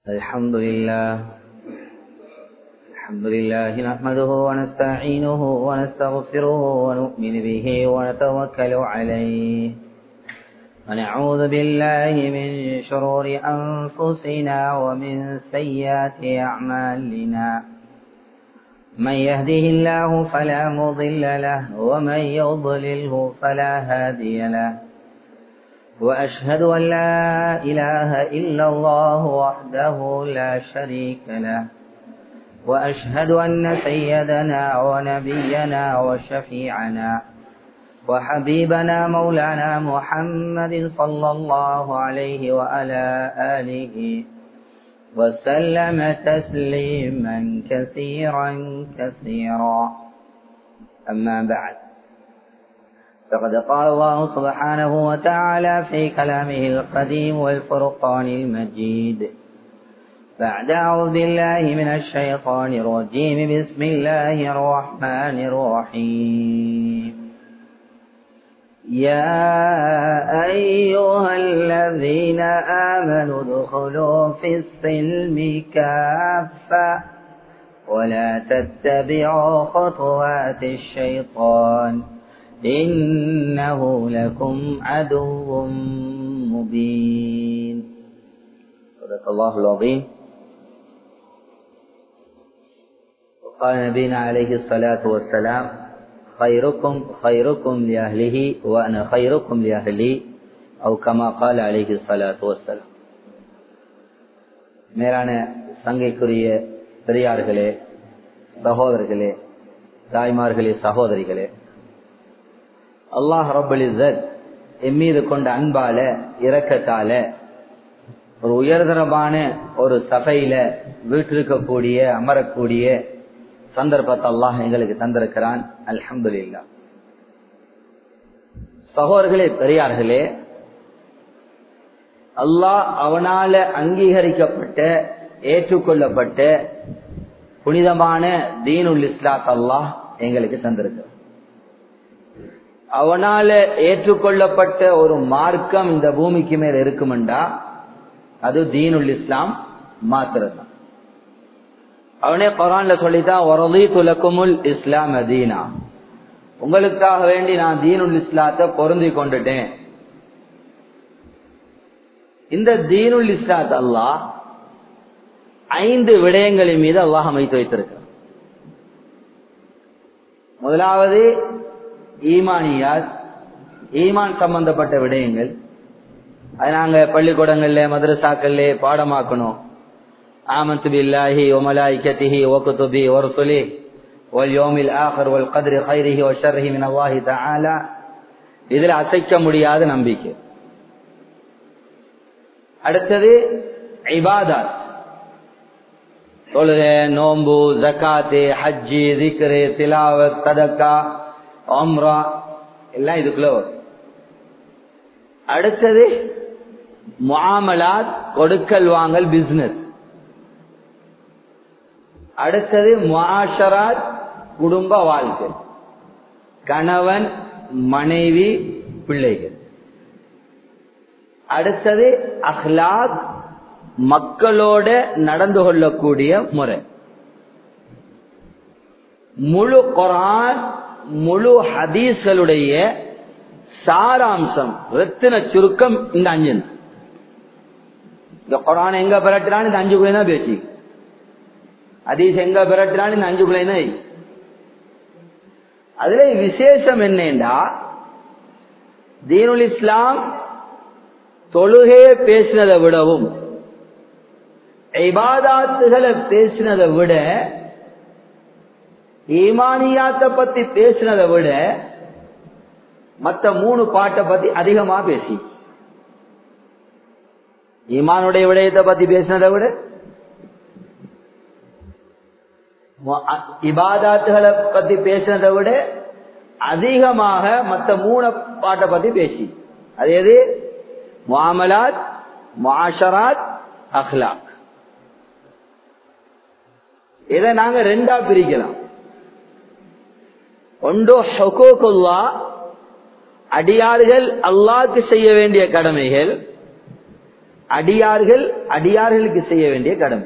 الحمد لله نحمده ونستعينه ونستغفره ونؤمن به ونتوكل عليه ونعوذ بالله من شرور أنفسنا ومن سيئات أعمالنا من يهده الله فلا مضل له ومن يضلله فلا هادي له وأشهد أن لا إله إلا الله وحده لا شريك له وأشهد أن سيدنا ونبينا وشفيعنا وحبيبنا مولانا محمد صلى الله عليه وعلى آله وسلم تسليما كثيرا أما بعد، فقد قال الله سبحانه وتعالى في كلامه القديم والفرقان المجيد بعد أعوذ بالله من الشيطان الرجيم بسم الله الرحمن الرحيم يا أيها الذين آمنوا ادخلوا في السلم كافة ولا تتبعوا خطوات الشيطان إنه لكم عدو مبين. صدق الله العظيم. وقال نبينا عليه الصلاة والسلام خيركم لأهله وأنا خيركم لأهلي أو كما قال عليه الصلاة والسلام. மேலான சங்கைக்குரிய பெரியார்களே, சகோதரர்களே, தாய்மார்களே, சகோதரிகளே, அல்லாஹ் ரப்பல் இஸ்ஸத் எம்மீது கொண்ட அன்பால இரக்கத்தால ஒரு உயர்தரமான ஒரு சபையில வீற்றிருக்கக்கூடிய அமரக்கூடிய சந்தர்ப்பத்தை அல்லாஹ் எங்களுக்கு தந்திருக்கிறான். அல்ஹம்துலில்லாஹ். சகோதரர்களே, பெரியார்களே, அல்லாஹ் அவனால அங்கீகரிக்கப்பட்ட ஏற்றுக்கொள்ளப்பட்ட புனிதமான தீனுல் இஸ்லாத் அல்லாஹ் எங்களுக்கு தந்திருக்கிறான். அவனால ஏற்றுக்கொள்ளப்பட்ட ஒரு மார்க்கம் இந்த பூமிக்கு மேல இருக்குமெண்டா அது தீனுல் இஸ்லாம் மாத்திரதான். அவனே குர்ஆன்ல சொல்லித்தான் வரதீது லக்குமுல் இஸ்லாம் தீனா, உங்களுக்காக வேண்டி நான் தீனுல் இஸ்லாத்தை பொருந்தி கொண்டுட்டேன். இந்த தீனுல் இஸ்லாத் அல்லாஹ் 5 விடயங்களின் மீது அல்லாஹ் அமைத்து வைத்திருக்கிறார். முதலாவது ஈமானியாத், ஈமான் சம்பந்தப்பட்ட விடயங்கள். அது நாங்க பள்ளிக்கூடங்கள்ல மதரசாக்கள்ல பாடமாக்கணும். ஆமன்து பில்லாஹி வ மலாயிகத்திஹி வ குதுபிஹி வ ருசுலிஹி வல் யௌமில் ஆகிர் வல் கத்ரி கைரிஹி வ ஷர்ரிஹி மின் அல்லாஹி தஆலா. இதில் அசைக்க முடியாத நம்பிக்கை. அடுத்தது இபாதத், தொழுகை, நோன்பு, ஜகாத், ஹஜ்ஜி, திக்ர், திலாவத், சதகா, உம்ரா எல்லாம் இதுக்குள்ள வரும். அடுத்தது முஆமலாத், கொடுக்கல் வாங்கல், பிசினஸ். அடுத்தது முஆஷராத், குடும்ப வாழ்க்கை, கணவன், மனைவி, பிள்ளைகள். அடுத்தது அஹ்லாக், மக்களோட நடந்து கொள்ளக்கூடிய முறை. முழு குர்ஆன் முழு ஹதீஸ்களுடைய சாராம்சம், ரத்தின சுருக்கம் இந்த 5. இந்த குர்ஆன் எங்க பெறட்டான்னு இந்த 5 தான் பேசி, ஹதீஸ் எங்க பெறட்டான்னு இந்த 5 தான். அதுல விசேஷம் என்னண்டா, தீனுல் இஸ்லாம் தொழுகையை பேசினதை விடவும் இபாதத்துகளை பேசினதை விட ஈமானியாத்தை பத்தி பேசினதை விட மற்ற 3 பாட்டை பத்தி அதிகமா பேசி, ஈமானுடைய விடயத்தை பத்தி பேசினதை விட இபாதத்துகளை பத்தி பேசினதை விட அதிகமாக மற்ற 3 பாட்டை பத்தி பேசி. அது எது? முஆமலாத், முஆஷராத், அஹ்லாக். இதை நாங்க 2ஆ பிரிக்கலாம். ஒன்று ஹுகூகுல்லாஹ், அடியார்கள் அல்லாஹ்க்கு செய்ய வேண்டிய கடமைகள். அடியார்களுக்கு செய்ய வேண்டிய கடமை.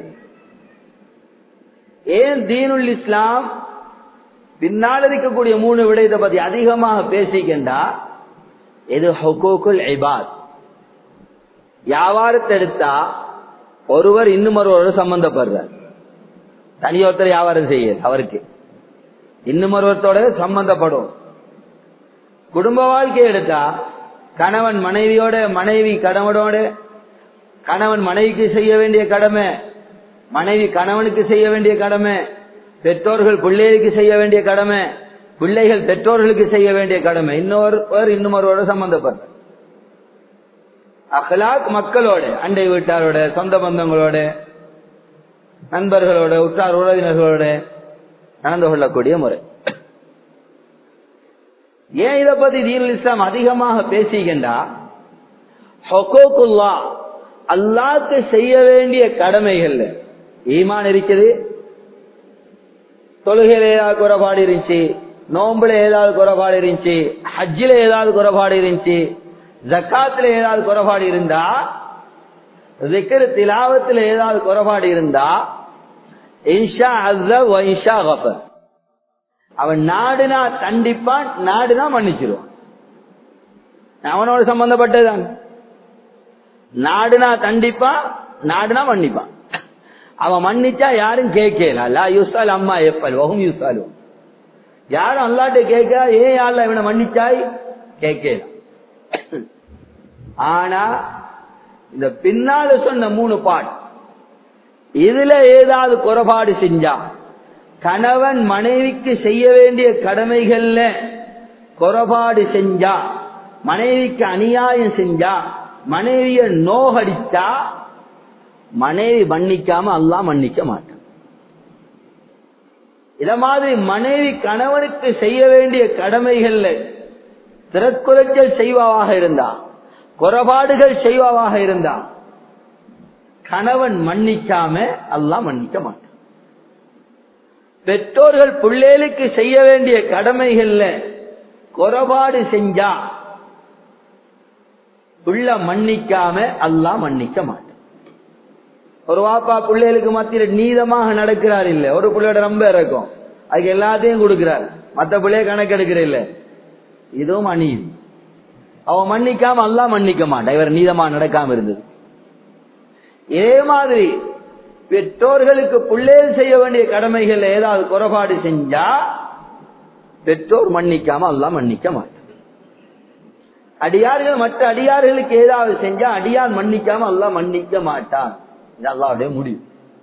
ஏன் தீனுல் இஸ்லாம் பின்னால் இருக்கக்கூடிய 3 விடயத்தை பத்தி அதிகமாக பேசிக்கின்றா, இது ஹுகூகுல் இபாத். வியாபாரத்தை எடுத்தா ஒருவர் இன்னும் ஒருவர் சம்பந்தப்படுறார். தனியொருத்தர் வியாபாரம் செய்ய அவருக்கு இன்னும் ஒருவத்தோட சம்பந்தப்படும். குடும்ப வாழ்க்கை எடுத்தா கணவன் மனைவியோட, மனைவி கணவனோட, கணவன் மனைவிக்கு செய்ய வேண்டிய கடமை, மனைவி கணவனுக்கு செய்ய வேண்டிய கடமை, பெற்றோர்கள் பிள்ளைகளுக்கு செய்ய வேண்டிய கடமை, பிள்ளைகள் பெற்றோர்களுக்கு செய்ய வேண்டிய கடமை, இன்னொருவரோட சம்பந்தப்பட்ட அஹ்லாக் மக்களோட, அண்டை வீட்டாரோட, சொந்த பந்தங்களோட, நண்பர்களோட, உற்றார் உறவினர்களோட நடந்து கொள்ளக்கூடிய முறை. ஏன் இதை பத்தி தீனுல் இஸ்லாம் அதிகமாக பேசிக்கின்றா, ஹுகூகுல்லாஹ் அல்லாஹ்க்கு செய்ய வேண்டிய கடமைகள். ஈமான் இருக்குது, தொழுகையில ஏதாவது குறைபாடு இருந்துச்சு, நோம்புல ஏதாவது குறைபாடு இருந்துச்சு, ஹஜ்ஜில ஏதாவது குறைபாடு இருந்துச்சு, ஜக்காத்துல ஏதாவது குறைபாடு இருந்தா, ஸிக்ர் திலாவத்துல ஏதாவது குறைபாடு இருந்தா, இன்ஷா அல்லாஹ் வ இன்ஷா கஃபர், அவன் நாடுனா கண்டிப்பான், நாடுனா மன்னிச்சிருவான். அவனோட சம்பந்தப்பட்டதான். நாடுனா கண்டிப்பா, நாடுனா மன்னிப்பான். அவன் மன்னிச்சா யாரும் கேட்கல. யுசால் அம்மா எப்பல் வகும் யுசாலும், யாரும் அல்லாட்ட கேட்க ஏன் யாருல இவனை மன்னிச்சாய் கேட்கல. ஆனா இந்த பின்னால சொன்ன 3 பாட், இதுல ஏதாவது குறைபாடு செஞ்சா, கணவன் மனைவிக்கு செய்ய வேண்டிய கடமைகள்ல குறைபாடு செஞ்சா, மனைவிக்கு அநியாயம் செஞ்சா, மனைவிய நோகடிச்சா, மனைவி மன்னிக்காம அல்லாஹ் மன்னிக்க மாட்டான். இத மாதிரி மனைவி கணவனுக்கு செய்ய வேண்டிய கடமைகள்ல திறக்குறைச்சல் செய்வாவாக இருந்தா, குறைபாடுகள் செய்வாவாக இருந்தா, கணவன் மன்னிக்காம அல்லாஹ் மன்னிக்க மாட்டான். பெற்றோர்கள் பிள்ளைகளுக்கு செய்ய வேண்டிய கடமைகள்ல குறைபாடு செஞ்சா, புள்ள மன்னிக்காம அல்லாஹ் மன்னிக்க மாட்டான். ஒரு வாப்பா பிள்ளைகளுக்கு மத்தியில நீதமாக நடக்கிறார் இல்ல, ஒரு பிள்ளையோட ரொம்ப இருக்கும், அதுக்கு எல்லாத்தையும் கொடுக்கிறார், மற்ற பிள்ளைய கணக்கெடுக்கிற இல்ல, இதுவும் அநீதி. அவன் மன்னிக்காம அல்லாஹ் மன்னிக்க மாட்டான், இவர் நீதமா நடக்காம இருந்தது. இதே மாதிரி பெற்றோர்களுக்கு பிள்ளைகள் செய்ய வேண்டிய கடமைகள் ஏதாவது குறைபாடு செஞ்சா, பெற்றோர் மன்னிக்காம அல்லாஹ் மன்னிக்க மாட்டான். அடியார்கள் மற்ற அடியார்களுக்கு ஏதாவது செஞ்சா, அடியார் மன்னிக்காம அல்லாஹ் மன்னிக்க மாட்டான். இது அல்லாஹ்வுடைய முடிவு.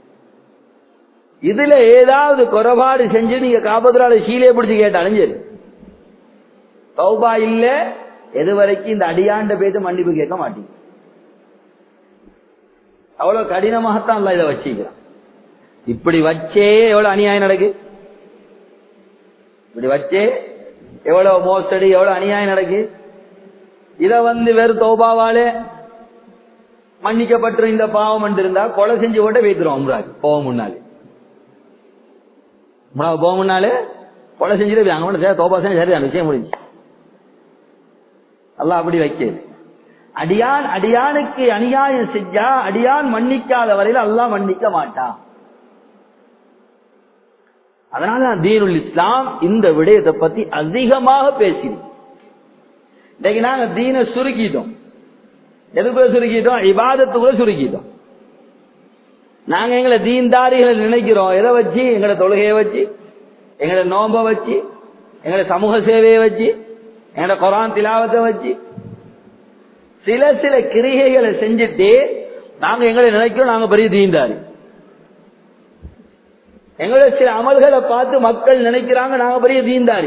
இதுல ஏதாவது குறைபாடு செஞ்சு நீங்க காபத்துரால சீலையை பிடிச்சு கேட்டாலும் சரி, தௌபா இல்ல, எது வரைக்கும் இந்த அடியாண்ட பேத்து மன்னிப்பு கேட்க மாட்டீங்க. அவ்வளவு கடினமாகத்தான் அல்லாஹ் இதை வச்சுக்கிறான். இப்படி வச்சே எவ்வளவு அநியாயம் நடக்கு, இப்படி வச்சே எவ்வளவு மோசடி, எவ்வளவு அநியாயம் நடக்கு. இத வெறும் தௌபாவாலே மன்னிக்கப்பட்டு இந்த பாவம் இருந்தா கொலை செஞ்சு போட்ட வைத்துருவோம். உம்ராக்கு போக முன்னாலே, போக முன்னாலே கொலை செஞ்சுட்டு அங்க தௌபா செஞ்சு சரிதான், விஷயம் முடிஞ்சு. அல்லாஹ் அப்படி வைக்கிறது. அடியானுக்கு அநியாயம் செஞ்சா அடியான் மன்னிக்காத வரையில் அல்லாஹ் மன்னிக்க மாட்டான். அதனால தீனுல் இஸ்லாம் இந்த விடயத்தை பத்தி அதிகமாக பேசினோம். இன்னைக்கு நாங்க தீனை சுருக்கிட்டோம். எதுக்குள்ள சுருக்கிட்டோம்? இபாதத்துக்குள்ள சுருக்கிட்டோம். நாங்க எங்களை தீன்தாரிகளை நினைக்கிறோம். எதை வச்சு? எங்களை தொழுகையை வச்சு, எங்களை நோம்ப வச்சு, எங்களை சமூக சேவையை வச்சு, எங்களை குர்ஆன் திலாவத்தை வச்சு, சில கிரிகைகளை செஞ்சுட்டு நாங்க எங்களை நினைக்கிறோம் நாங்க பெரிய தீன்தாரி. எங்களுடைய சில அமல்களை பார்த்து மக்கள் நினைக்கிறாங்க நாங்க பெரிய தீன்தாரி.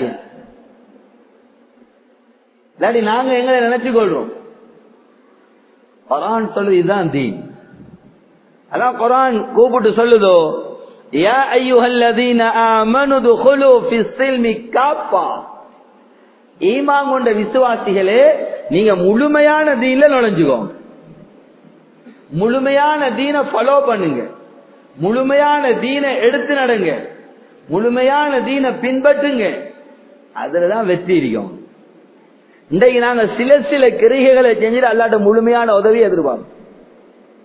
இல்லாட்டி நாங்க எங்களை நினைச்சு கொள்றோம். குர்ஆன் சொல்லுது இதுதான் தீன். அதான் குர்ஆன் கூப்பிட்டு சொல்லுதோ, யா அய்யுஹல்லதீன ஆமனு துகுலு ஃபிஸ்ஸில்மி காஃபா, ஈமான் கொண்ட விசுவாசிகளே நீங்க முழுமையான தீன்ல நுழைஞ்சுக்கோங்க. முழுமையான தீனை ஃபாலோ பண்ணுங்க, முழுமையான தீனை எடுத்து நடங்க, முழுமையான தீனை பின்பற்றுங்க. அதுலதான் வெற்றி இருக்கும். இன்றைக்கு நாங்க சில கிரிகைகளை செஞ்சுட்டு அல்லாட்ட முழுமையான உதவி எதிர்பார்ப்போம்.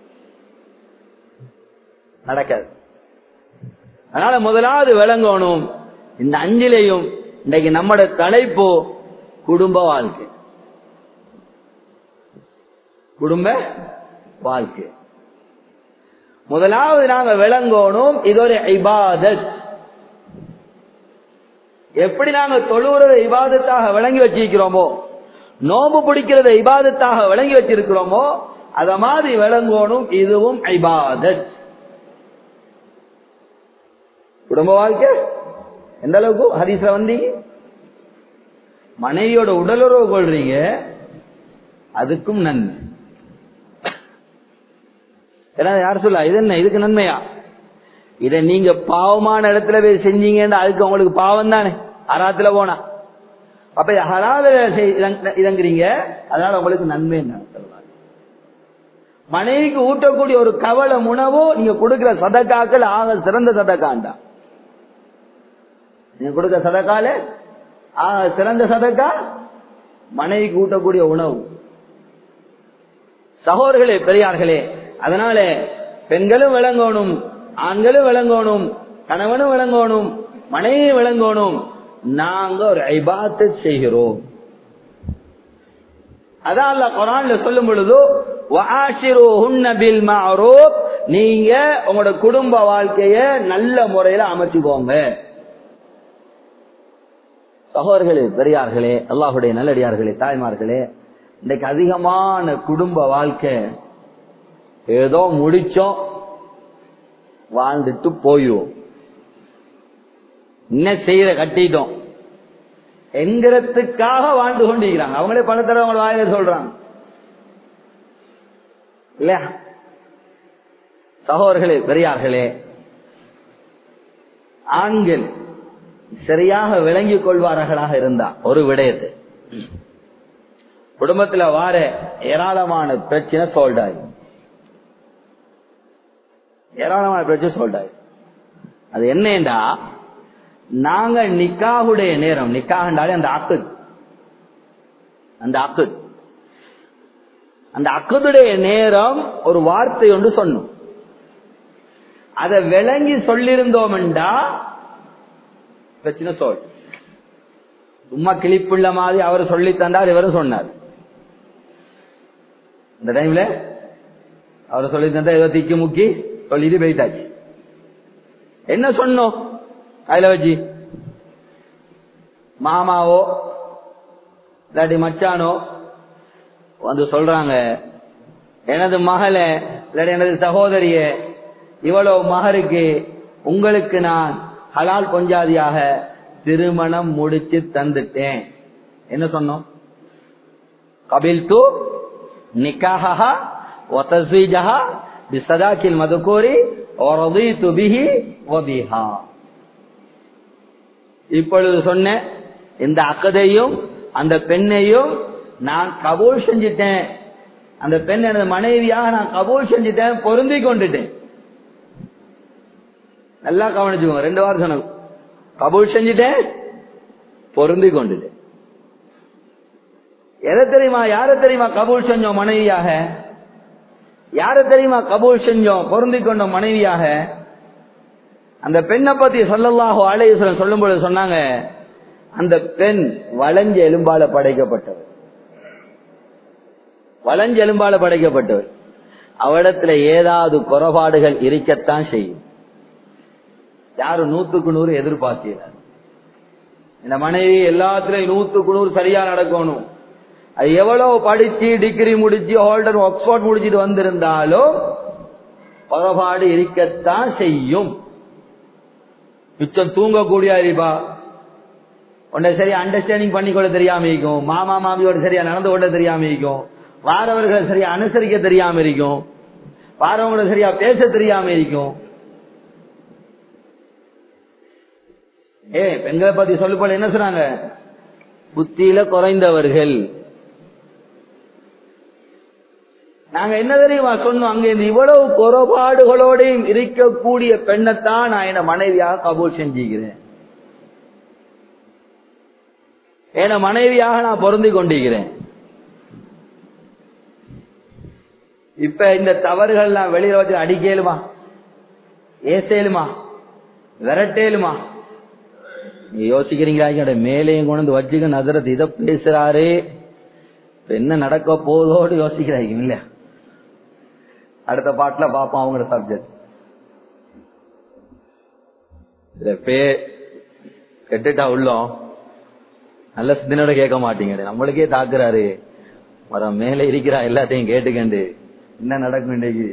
நடக்காது. அதனால முதலாவது விளங்கணும், இந்த 5லையும் இன்றைக்கு நம்மட தலைப்பு குடும்ப வாழ்க்கை. குடும்ப வாழ்க்கை முதலாவது நாங்க விளங்கணும், இது ஒரு இபாதத். எப்படி நாங்க தொழுகிறத இபாதத்தாக விளங்கி வச்சிருக்கிறோமோ, நோம்பு பிடிக்கிறத இபாதத்தாக விளங்கி வச்சிருக்கிறோமோ, அத மாதிரி விளங்கணும் இதுவும் இபாதத். குடும்ப வாழ்க்கை எந்த அளவுக்கு ஹதீஸ்ல வந்தீங்க, மனைவியோட உடலுறவு கொள்றீங்க, அதுக்கும் நன்மை. யார் சொல்ல இது என்ன, இதுக்கு நன்மையா? இதை நீங்க பாவமான இடத்துல போய் செஞ்சீங்கன்னா அதுக்கு உங்களுக்கு பாவம் தானே, அராத்துல போனா. அப்ப ஹலால இதங்கிறீங்க, அதனால உங்களுக்கு நன்மை என்ன? மனைவிக்கு ஊட்டக்கூடிய ஒரு கவலை உணவோ நீங்க கொடுக்கிற சதக்காக்கள் ஆக சிறந்த சதக்காண்டா. நீங்க கொடுக்கிற சதக்கால ஆக சிறந்த சதக்கா மனைவிக்கு ஊட்டக்கூடிய உணவு. சகோதரர்களே, பெரியார்களே, அதனால பெண்களும் விளங்கணும், ஆண்களும் விளங்கணும், கணவனும் விளங்கணும், மனைவியும் விளங்கணும், நாங்க ஒரு இபாதத் செய்கிறோம். அதான் அல்லாஹ் குர்ஆன்ல சொல்லும் பொழுது வஆஷிருஹுன்ன பில் மஅரூஃப், நீங்க உங்களோட குடும்ப வாழ்க்கைய நல்ல முறையில அமைச்சுக்கோங்க. சகோதரர்களே, பெரியார்களே, அல்லாஹ்வுடைய நல்லடியார்களே, தாய்மார்களே, இன்னைக்கு அதிகமான குடும்ப வாழ்க்கை ஏதோ முடிச்சோம் வாழ்ந்துட்டு போயுவோம், என்ன செய்யற கட்டிட்டோம் என்கிறதுக்காக வாழ்ந்து கொண்டிருக்கிறாங்க. அவங்களே பல தடவை அவங்க வாயில சொல்றாங்க இல்லையா? சகோதரர்களே, பெரியார்களே, ஆண்கள் சரியாக விளங்கிக் கொள்வார்களாக இருந்தா ஒரு விடயத்தை, குடும்பத்தில் வார ஏராளமான பிரச்சனை சால்வ் ஆகும். ஏராளமான பிரச்சனை சால்வ் ஆகும். அது என்னண்டா, நாங்க நிக்காஹுடைய நேரம், நிக்காஹ்ன்றாலே அந்த அக்குத், அந்த அக்குதுடைய நேரம் ஒரு வார்த்தை ஒன்று சொன்னோம். அதை விளங்கி சொல்லிருந்தோம்டா பிரச்சனை சொல். சும்மா கிளிப்புள்ள மாதிரி அவர் சொல்லி தந்தார், இவரும் சொன்னார். இந்த டைம்ல அவர் சொல்லி தந்தா ஏதோ திக்கி முக்கி சொல்லிட்டு போயிட்டாச்சு. என்ன சொன்னோம்? அதுல வச்சு மாமாவோ இல்லாட்டி மச்சானோ வந்து சொல்றாங்க, எனது மகளே இல்லாட்டி எனது சகோதரிய இவ்வளவு மகருக்கு உங்களுக்கு நான் ஹலால் பொஞ்சாதியாக திருமணம் முடிச்சு தந்துட்டேன். என்ன சொன்னோம்? கபில்து நிக்காஹஹா வ தஸ்வீஜஹா பிஸதாக்கில் மதுகூரி வ ரதீது பிஹி வ பிஹா. இப்பொழுது சொன்ன இந்த அக்கதையும் அந்த பெண்ணையும் நான் கபூல் செஞ்சிட்டேன், அந்த பெண் எனது மனைவியாக நான் கபூல் செஞ்சிட்டேன், பொருந்தி கொண்டுட்டேன். நல்லா கவனிச்சுக்கோங்க, 2 வாரம் சொன்ன கபூல் செஞ்சிட்டேன், பொருந்தி கொண்டுட்டேன். எதை தெரியுமா, யார தெரியுமா கபூல் செஞ்சோம் மனைவியாக? யார தெரியுமா கபூல் செஞ்சோம் பொருந்தி கொண்டோம் மனைவியாக? அந்த பெண்ணை பத்தி ஸல்லல்லாஹு அலைஹி வஸல்லம் சொல்லும்போது சொன்னாங்க, அந்த பெண் வளைஞ்ச எலும்பால படைக்கப்பட்டவர், வளைஞ்ச எலும்பால படைக்கப்பட்டவர். அவரிடத்துல ஏதாவது குறைபாடுகள் இருக்கத்தான் செய்யும். யாரும் 100க்கு 100 எதிர்பார்க்கிறார். இந்த மனைவி எல்லாத்துலயும் 100க்கு 100 சரியா நடக்கணும். அது எவ்வளவு படிச்சு டிகிரி முடிச்சு ஹோல்டர் ஆக்ஸ்போர்ட் முடிச்சிட்டு வந்திருந்தாலும் குறைபாடு இருக்கத்தான் செய்யும். மிச்சம் தூங்கக்கூடிய அறிவா, உன்னை சரியா அண்டர்ஸ்டாண்டிங் பண்ணிக்கொள்ள தெரியாம இருக்கும், மாமா மாமியோட சரியா நடந்து கொள்ள தெரியாம இருக்கும், வாரவர்களை சரியா அனுசரிக்க தெரியாம இருக்கும், வாரவங்களை சரியா பேச தெரியாம இருக்கும். பெண்களை பத்தி சொல்லு போல என்ன சொன்னாங்க? புத்தியில குறைந்தவர்கள். நாங்க என்ன தெரியுமா சொன்னோம்? அங்க இந்த இவ்வளவு குறைபாடுகளோடையும் இருக்கக்கூடிய பெண்ணைத்தான் நான் என் மனைவியாக கபூல் செஞ்சுக்கிறேன், என் மனைவியாக நான் பொருந்தி கொண்டிருக்கிறேன். இப்ப இந்த தவறுகள் நான் வெளியில வச்சு அடிக்கலுமா? ஏசேலுமா விரட்டேலுமா? நீ யோசிக்கிறீங்களா? மேலையும் கொண்டு வச்சுக்க நசரத் இதை பேசுறாரு, என்ன நடக்க போதோடு யோசிக்கிறாங்க இல்ல. அடுத்த பாட்டுல பாப்போம் அவங்களோட சப்ஜெக்ட். கெட்டுட்டா உள்ளோம் நல்ல சிந்தனையோட கேட்க மாட்டீங்க. நம்மளுக்கே தாக்குறாரு, மரம் மேல இருக்கிறா எல்லாத்தையும் கேட்டுக்கண்டு என்ன நடக்கும் இன்னைக்கு.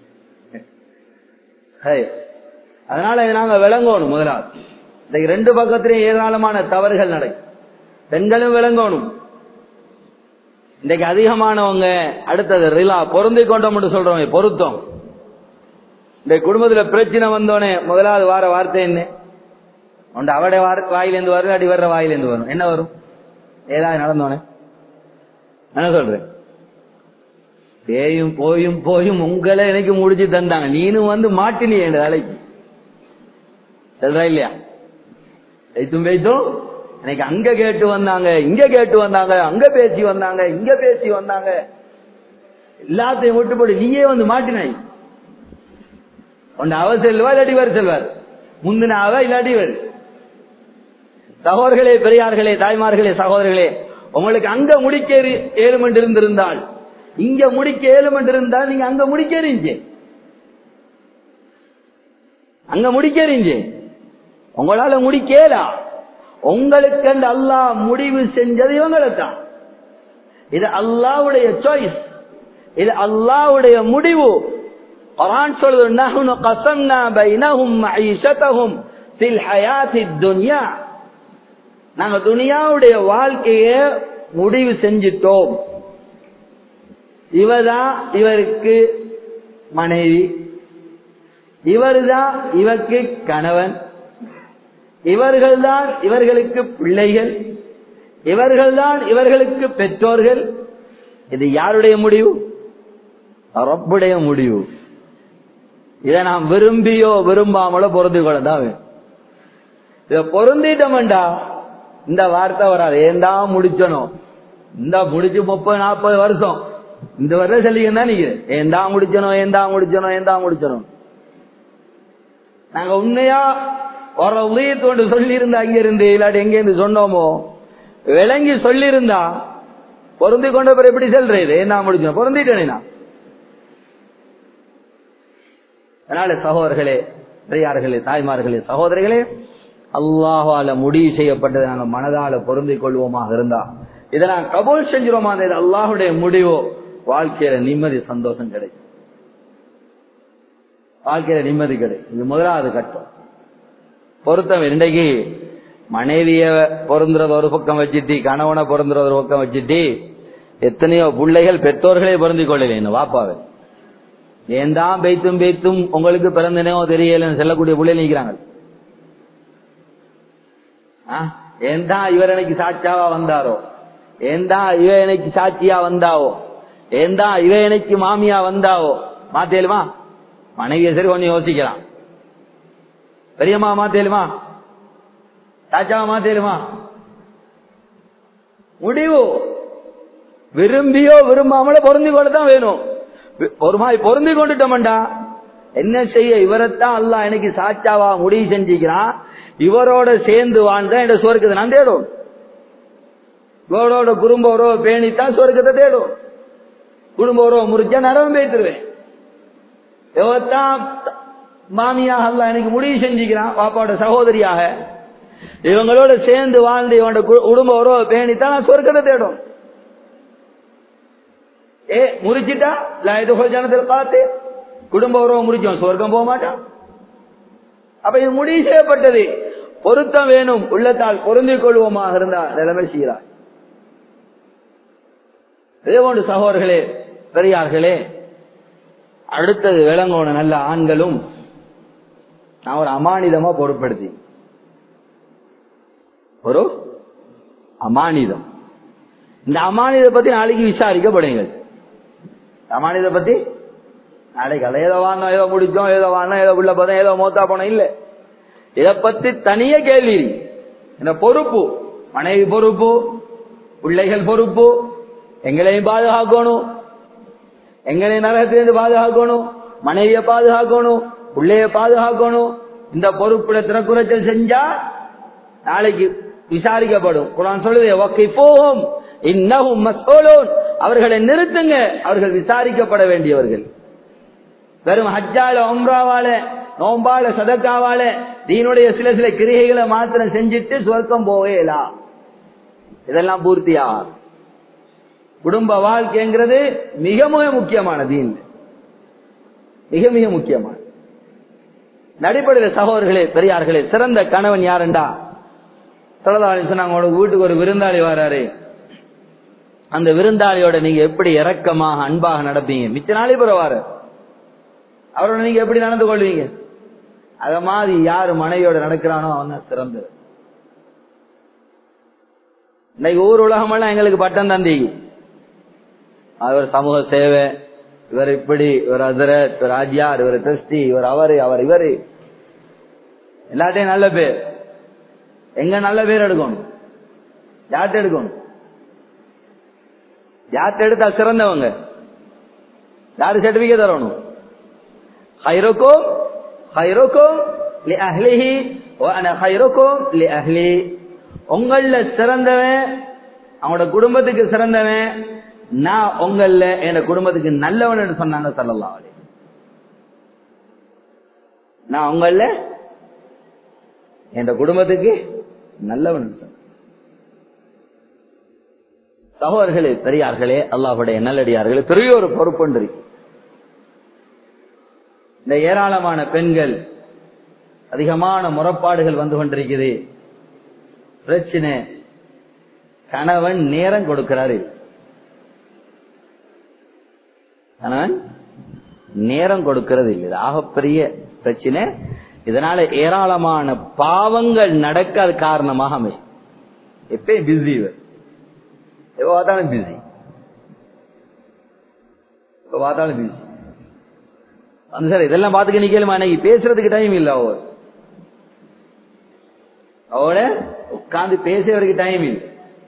அதனால நாங்க விளங்கணும். முதலாவது இன்னைக்கு ரெண்டு பக்கத்திலேயும் ஏராளமான தவறுகள் நடக்கும். பெண்களும் விளங்கணும். இன்னைக்கு அதிகமானவங்க அடுத்தது ரிலா பொருந்தி கொண்டோம் சொல்றோம். பொருத்தம் இந்த குடும்பத்துல பிரச்சனை வந்தோடனே முதலாவது வார வார்த்தை என்ன? உண்டு அவடைய வாயிலேருந்து வரும், அடி வர்ற வாயிலேருந்து வரும். என்ன வரும்? ஏதாவது நடந்தோனே என்ன சொல்றேன்? பேயும் போயும் போயும் உங்களை எனக்கு முடிச்சு தந்தாங்க, நீனும் வந்து மாட்டினி என் வேலைக்கு சொல்றா இல்லையா? வைத்தும் வைத்தும் எனக்கு அங்க கேட்டு வந்தாங்க, இங்க கேட்டு வந்தாங்க, அங்க பேசி வந்தாங்க, இங்க பேசி வந்தாங்க, எல்லாத்தையும் விட்டு போட்டு நீயே வந்து மாட்டினாய். ஒன்னு அவ செல்வா இல்லாட்டி வேறு செல்வார், முந்தின அவ இல்லாட்டி வேறு. சகோதரர்களே, பெரியார்களே, தாய்மார்களே, சகோதரர்களே, உங்களுக்கு அங்க முடிக்க ஏழுமண்டு இருந்திருந்தால், இங்க முடிக்க ஏழுமண்டு இருந்தால் நீங்க அங்க முடிக்கிறீங்க. அங்க முடிக்கிறீங்க, உங்களால முடிக்கலா. உங்களுக்கு அல்லாஹ் முடிவு செஞ்சது இவங்களைத்தான். இது அல்லாஹ்வுடைய சாய்ஸ், இது அல்லாஹ்வுடைய முடிவு. குர்ஆன் சொல்லுது, நஹ்னு கஸம்னா பைனஹும் மஈஷதஹும் ஃபில் ஹயாத்தித் துன்யா. நாங்க துனியாவுடைய வாழ்க்கையை முடிவு செஞ்சிட்டோம். இவதான் இவருக்கு மனைவி, இவர்தான் இவருக்கு கணவன், இவர்கள்தான் இவர்களுக்கு பிள்ளைகள், இவர்கள்தான் இவர்களுக்கு பெற்றோர்கள். இது யாருடைய முடிவு? ரப்புடைய முடிவு. இதை நாம் விரும்பியோ விரும்பாமலோ பொருந்தி கொள்ளதான் வேணும். இத பொருந்திட்டோம்டா இந்த வார்த்தை வராது. ஏண்டா முடிச்சனும், இந்த முடிச்சு 30-40 வருஷம் இந்த வருஷம் சொல்லிங்கன்னா நீங்க ஏண்டா முடிச்சனும், ஏண்டா முடிச்சனும், ஏண்டா முடிச்சனும். நாங்க உண்மையா ஒரு உயிர்த்தோண்டு சொல்லி இருந்தா அங்க இருந்து இல்லாட்டி எங்க இருந்து சொன்னோமோ விளங்கி சொல்லி இருந்தா பொருந்தி கொண்ட பிறகு எப்படி சொல்றது? என்ன முடிச்சோம், பொருந்திட்டேனா? அதனால சகோதரர்களே, பெரியார்களே, தாய்மார்களே, சகோதரிகளே, அல்லாஹ்வால முடிவு செய்யப்பட்டதை நாங்கள் மனதால பொருந்திக் கொள்வோமாக இருந்தா, இதை நாங்கள் கபூல் செஞ்சிரோமா, அல்லாஹுடைய முடிவோ, வாழ்க்கையில நிம்மதி சந்தோஷம் கிடைக்கும். வாழ்க்கையில நிம்மதி கிடைக்கும். இது முதலாவது கட்டம். பொருத்தம் இன்றைக்கு மனைவிய பொருந்துறது ஒரு பக்கம் வச்சுட்டு, கணவனை பொருந்துறது ஒரு பக்கம் வச்சுட்டு, எத்தனையோ பிள்ளைகள் பெற்றோர்களே பொருந்திக் கொள்ளல. வாப்பாவை ஏன் தான் பேத்தும் பேத்தும் உங்களுக்கு பிறந்தனோ தெரியலன்னு சொல்லக்கூடிய பிள்ளைகள் நிற்கிறாங்க. ஏன் தான் இவர் எனக்கு சாட்சியாவா வந்தாரோ, ஏன் தான் இவ எனக்கு சாட்சியா வந்தாவோ, ஏன் தான் இவ எனக்கு மாமியா வந்தாவோ. மாத்தேலுமா? மனைவிய சரி கொஞ்சம் யோசிக்கலாம். பெரியம்மா மாத்தேலுமா? சாச்சாவா மாத்தேலுமா? முடிவு விரும்பியோ விரும்பாமலோ பொருந்தி கொள்ளதான் வேணும். ஒரு மாதிரி பொருந்தி கொண்டுட்டோம்டா என்ன செய்ய? இவரைத்தான் அல்லாஹ் எனக்கு சாட்சாவா முடிவு செஞ்சுக்கிறான், இவரோட சேர்ந்து வாழ்ந்தா என் சொர்க்கத்தை நான் தேடும். இவரோட குடும்ப உறவு பேணித்தான் சொர்க்கத்தை தேடும். குடும்ப உறவு முறிச்சா நரவம் பேத்துருவேன். இவத்தான் மாமியாக அல்லாஹ் எனக்கு முடிவு செஞ்சுக்கிறான், பாப்பாவோட சகோதரியாக. இவங்களோட சேர்ந்து வாழ்ந்து இவனோட குடும்ப உறவை பேணித்தான் நான் சொர்க்கத்தை தேடும். முறிச்சிட்டா ஜனத்தில் பார்த்து குடும்ப உறவை முறிச்சோம், சொர்க்கம் போக மாட்டான். அப்ப இது முடிவு செய்யப்பட்டது. பொருத்தம் வேணும், உள்ளத்தால் பொருந்திக் கொள்வோமாக இருந்தா நிலைமை செய்கிறார். இதேபோன்று சகோதரர்களே, பெரியார்களே, அடுத்தது விளங்கோன நல்ல ஆண்களும் நான் ஒரு அமானிதமா பொறுப்படுத்தி, ஒரு அமானிதம், இந்த அமானித பத்தி நாளைக்கு விசாரிக்கப்படுங்கள். அமானித பத்தி நாளைக்கு அல்ல ஏதோ வாங்க ஏதோ முடிச்சோம், ஏதோ வாங்க ஏதோ உள்ள போதும், ஏதோ மோத்தா போனோம் இல்ல. இதை பத்தி தனிய கேள்வி. இந்த பொறுப்பு, மனைவி பொறுப்பு, பிள்ளைகள் பொறுப்பு, எங்களையும் பாதுகாக்கணும், எங்களையும் நரகத்திலிருந்து பாதுகாக்கணும், மனைவியை பாதுகாக்கணும், பிள்ளைய பாதுகாக்கணும். இந்த பொறுப்புல திறக்குறைச்சல் செஞ்சா நாளைக்கு விசாரிக்கப்படும். குர்ஆன் சொல்லுது வகிஃபூஹும் இன்னஹும் மஸ்ஊலூன், அவர்களை நிறுத்துங்க, அவர்கள் விசாரிக்கப்பட வேண்டியவர்கள். வெறும் ஹஜ்ஜால உம்ராவால நோம்பால சதக்காவால தீனுடைய சில சில கிரிகைகளை மாத்திரம் செஞ்சுட்டு சொர்க்கம் போகலா. இதெல்லாம் பூர்த்தியா? குடும்ப வாழ்க்கைங்கிறது மிக மிக முக்கியமான தீன், மிக மிக முக்கியமான. அடிப்படையில் சகோதரர்களே பெரியார்களே, சிறந்த கணவன் யாருண்டா? ஸல்லல்லாஹு சொன்னாங்க, உங்களுக்கு வீட்டுக்கு ஒரு விருந்தாளி வராரு, அந்த விருந்தாளியோட நீங்க எப்படி இரக்கமாக அன்பாக நடப்பீங்க? மிச்ச நாளே பரவாரு, அவரோட நீங்க எப்படி நடந்து கொள்வீங்க? அத மாதிரி யாரு மனைவியோட நடக்கிறானோ அவன் தான் சிறந்தது. இன்னைக்கு ஊர் உலகமெல்லாம் எங்களுக்கு பட்டம் தந்தி, அவர் சமூக சேவை, இவர் இப்படி, இவர் ஹஸரத், இவர் ஆஜியார், இவர் ட்ரஸ்டி, இவர் அவரு, அவர் இவரு, எல்லாத்தையும் நல்ல பேர். எங்க நல்ல பேர் எடுக்கணும்? யார்கிட்ட எடுக்கணும்? யார்கிட்ட எடுத்தா சிறந்தவங்க? யாரு சர்டிபிகேட் தரணும்? خيركم خيركم لأهله وأنا خيركم لأهلي. உங்கள சிறந்தவன் அவனோட குடும்பத்துக்கு சிறந்தவன், நான் உங்கள என் குடும்பத்துக்கு நல்லவன் சொன்னாங்க ஸல்லல்லாஹு அலைஹி வஸல்லம். நான் உங்கள என் குடும்பத்துக்கு நல்லவன். சகோதரர்களே பெரியார்களே, அல்லாஹ்வுடைய நல்லடியார்களே, பெரிய ஒரு பொறுப்பு. இந்த ஏராளமான பெண்கள் அதிகமான முறைப்பாடுகள் வந்து கொண்டிருக்குது. பிரச்சனை, கணவன் நேரம் கொடுக்கிறாரு, கணவன் நேரம் கொடுக்கிறது இல்லை. ஆகப்பெரிய பிரச்சனை. இதனால ஏராளமான பாவங்கள் நடக்காத காரணமாக அமையும். எப்பயும் பிஸி, எப்ப பார்த்தாலும் பிஸி, எப்ப பார்த்தாலும் பிஸி. சார் இதெல்லாம் பார்த்துக்க நிக்கலுமா? இன்னைக்கு பேசுறதுக்கு டைம் இல்ல, அவளோட உட்கார்ந்து பேசுறதுக்கு டைம் இல்லை.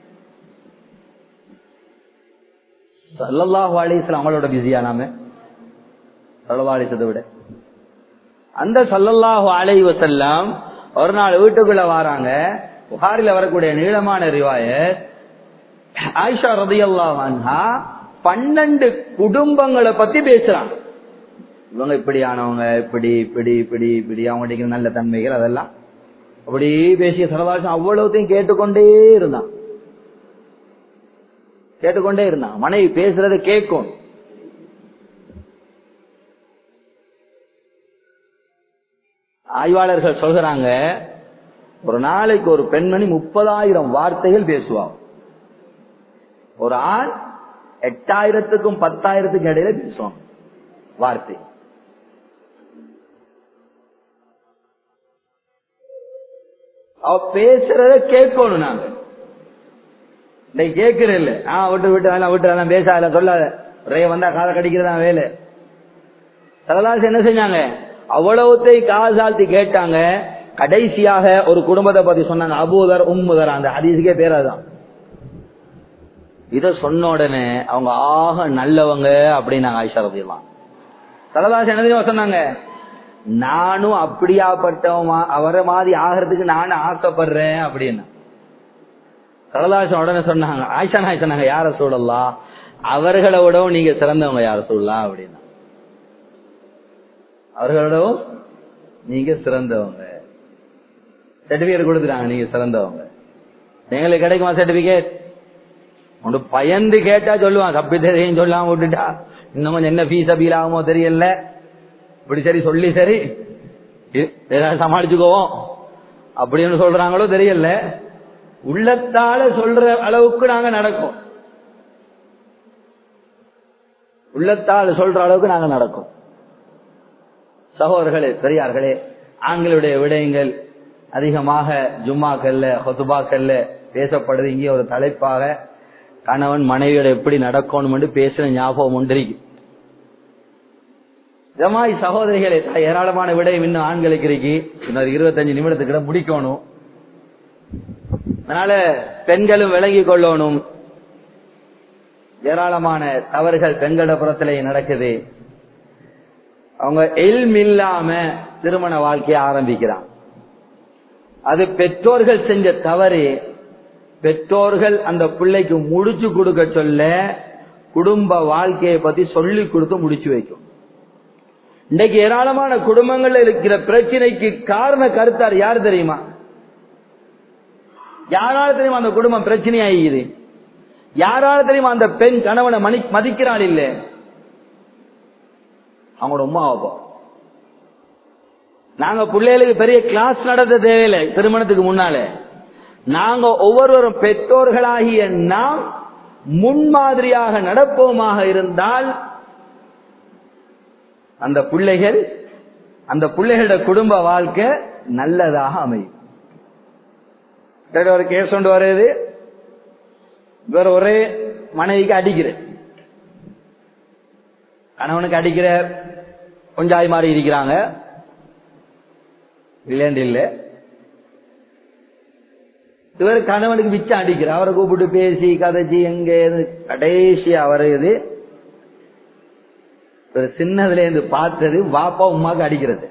ஸல்லல்லாஹு அலைஹி வஸல்லம் அவங்களோட பிஸியா நாம? ஸல்லல்லாஹு அலைஹி வஸல்லம் விட. அந்த ஸல்லல்லாஹு அலைஹி வஸல்லம் ஒரு நாள் வீட்டுக்குள்ள வராங்க. புகாரில வரக்கூடிய நீளமான ரிவாயத், ஆயிஷா ரலியல்லாஹு அன்ஹா 12 குடும்பங்களை பத்தி பேசுறாங்க. இவங்க இப்படியானவங்க, இப்படி இப்படி இப்படி இப்படி, அவங்களுக்கு நல்ல தன்மைகள், அதெல்லாம் அப்படி பேசிய சரதாசம் அவ்வளவுத்தையும் கேட்டுக்கொண்டே இருந்தான். மனைவி பேசுறத கேட்கும். ஆய்வாளர்கள் சொல்றாங்க, ஒரு நாளைக்கு ஒரு பெண்மணி 30,000 வார்த்தைகள் பேசுவாங்க. ஒரு ஆண் 8,000க்கும் 10,000க்கும் இடையில பேசுவாங்க வார்த்தை. அவ பேசுறத கேட்கணும். நாங்க இன்னைக்கு கேட்கறது இல்ல. விட்டு பேசாத, சொல்லாத, ஒரே வந்தா காதை கடிக்கிறதா வேலை. சரதாஸ் என்ன செஞ்சாங்க? அவ்வளவுத்தை காசால்த்தி கேட்டாங்க. கடைசியாக ஒரு குடும்பத்தை பத்தி சொன்னாங்க, அபூதர் உம்முதர். அந்த ஹதீஸுக்கே பேராதான். இத சொன்ன உடனே அவங்க ஆக நல்லவங்க அப்படின்னு ஆயிஷா ரலியல்லாஹு அன்ஹா. சரதாஸ் என்ன தெரியுமா சொன்னாங்க? நானும் அப்படியாப்பட்டவமா, அவரை மாதிரி ஆகிறதுக்கு நானும் ஆசைப்படுறேன் அப்படின்னு. சரதாசன் உடனே சொன்னாங்க, ஆயிஷா நாய் சொன்னாங்க, யார சொல்லலாம், அவர்களை விடவும் நீங்க சிறந்தவங்க யார சொல்லலாம் அப்படின்னா. அவர்களோடவும் நீங்க சிறந்தவங்க. சர்டிபிகேட் கொடுத்துட்டாங்க, நீங்க சிறந்தவங்க. எங்களுக்கு கிடைக்குமா சர்டிபிகேட்? ஒன்று பயந்து கேட்டா சொல்லுவான், தப்பி தெரியும் சொல்லாம விட்டுட்டா இன்னும் கொஞ்சம் என்ன ஃபீஸ் அப்பீல் ஆகுமோ தெரியல, இப்படி சரி சொல்லி சரி சமாளிச்சுக்குவோம் அப்படின்னு சொல்றாங்களோ தெரியல. உள்ளத்தால சொல்ற அளவுக்கு நாங்க நடக்கும். உள்ளத்தால் சொல்ற அளவுக்கு நாங்க நடக்கும். சகோதரர்களே பெரியார்களே, ஆண்களுடைய விடயங்கள் அதிகமாக ஜும்மாக்கல்ல ஹுதுபாக்கல்ல பேசப்படுது. இங்கே ஒரு தலைப்பாக கணவன் மனைவியோட எப்படி நடக்கணும் என்று பேசுற ஞாபகம் ஒன்றிருக்கு. ஜமாய் சகோதரிகளே, ஏராளமான விடயம் இன்னும் ஆண்களுக்கு இருக்கு. இன்னொரு 25 நிமிடத்துக்கு முடிக்கணும். அதனால பெண்களும் விளங்கி கொள்ளணும். ஏராளமான தவறுகள் பெண்கள புறத்திலே நடக்குது. அவங்க இல்ம் இல்லாம திருமண வாழ்க்கையை ஆரம்பிக்கிறான். அது பெற்றோர்கள் செஞ்ச தவறு. பெற்றோர்கள் அந்த பிள்ளைக்கு முடிச்சு கொடுக்க சொல்ல குடும்ப வாழ்க்கையை பத்தி சொல்லி கொடுத்து முடிச்சு வைக்கும். இன்றைக்கு ஏராளமான குடும்பங்கள்ல இருக்கிற பிரச்சனைக்கு காரண கருத்தார் யார் தெரியுமா? யாரால தெரியுமா அந்த குடும்பம் பிரச்சனையாகிது? யாரால தெரியுமா அந்த பெண் கணவனை மதிக்கிறாள் இல்ல? அவங்களோட உமா அப்பா. நாங்க பிள்ளைகளுக்கு பெரிய கிளாஸ் நடத்த தேவையில்லை. திருமணத்துக்கு முன்னால நாங்க ஒவ்வொருவரும் பெற்றோர்களாகிய நாம் முன்மாதிரியாக நடப்போமாக இருந்தால் அந்த பிள்ளைகளோட குடும்ப வாழ்க்கை நல்லதாக அமையும். ஒரு கேஸ் கொண்டு வருது, வேற ஒரே மனைவிக்கு அடிக்கிற, கணவனுக்கு அடிக்கிற கொஞ்சாய் மாறி இருக்கிறாங்க இல்லைன்னு இல்ல. இவர் கணவனுக்கு மிச்சம் அடிக்கிற, அவரை கூப்பிட்டு பேசி கதைச்சி எங்க கடைசி அவரை இது சின்னதுல இருந்து பார்த்தது வாப்பா உமாக்கு அடிக்கிறது.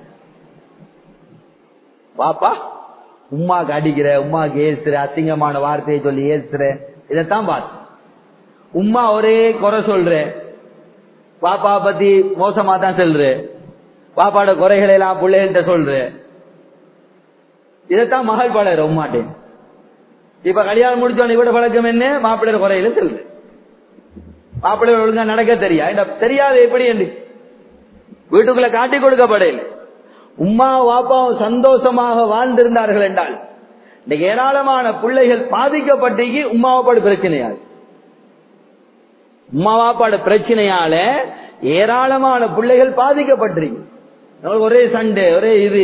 வாப்பா உமாக்கு அடிக்கிற, உமாக்கு ஏசுற, அசிங்கமான வார்த்தையை சொல்லி ஏசுற, இதைத்தான் பார்த்து உமா ஒரே குறை சொல்ற, பாப்பா பத்தி மோசமா தான் சொல்ற, பாப்பாட குறைகளை எல்லாம் பிள்ளைகிட்ட சொல்ற, இதைத்தான் மகள் பழகிற உமாட்டேன். இப்ப கல்யாணம் முடிச்சோன்னு இவட பழக்கம் என்ன? மாப்பிள்ளை குறையில சொல்ற, மாப்பிள்ளை ஒழுங்கா நடக்க தெரியாது எப்படி என்று வீட்டுக்குள்ள காட்டி கொடுக்கப்படையில் உம்மா வாப்பாவும் சந்தோஷமாக வாழ்ந்திருந்தார்கள் என்றால் இந்த ஏராளமான பிள்ளைகள் பாதிக்கப்பட்டு உம்மாவாப்பாடு பிரச்சனையால் உம்மாவாப்பாடு பிரச்சனையால ஏராளமான பிள்ளைகள் பாதிக்கப்பட்டிருக்கு. ஒரே சண்டை, ஒரே இது.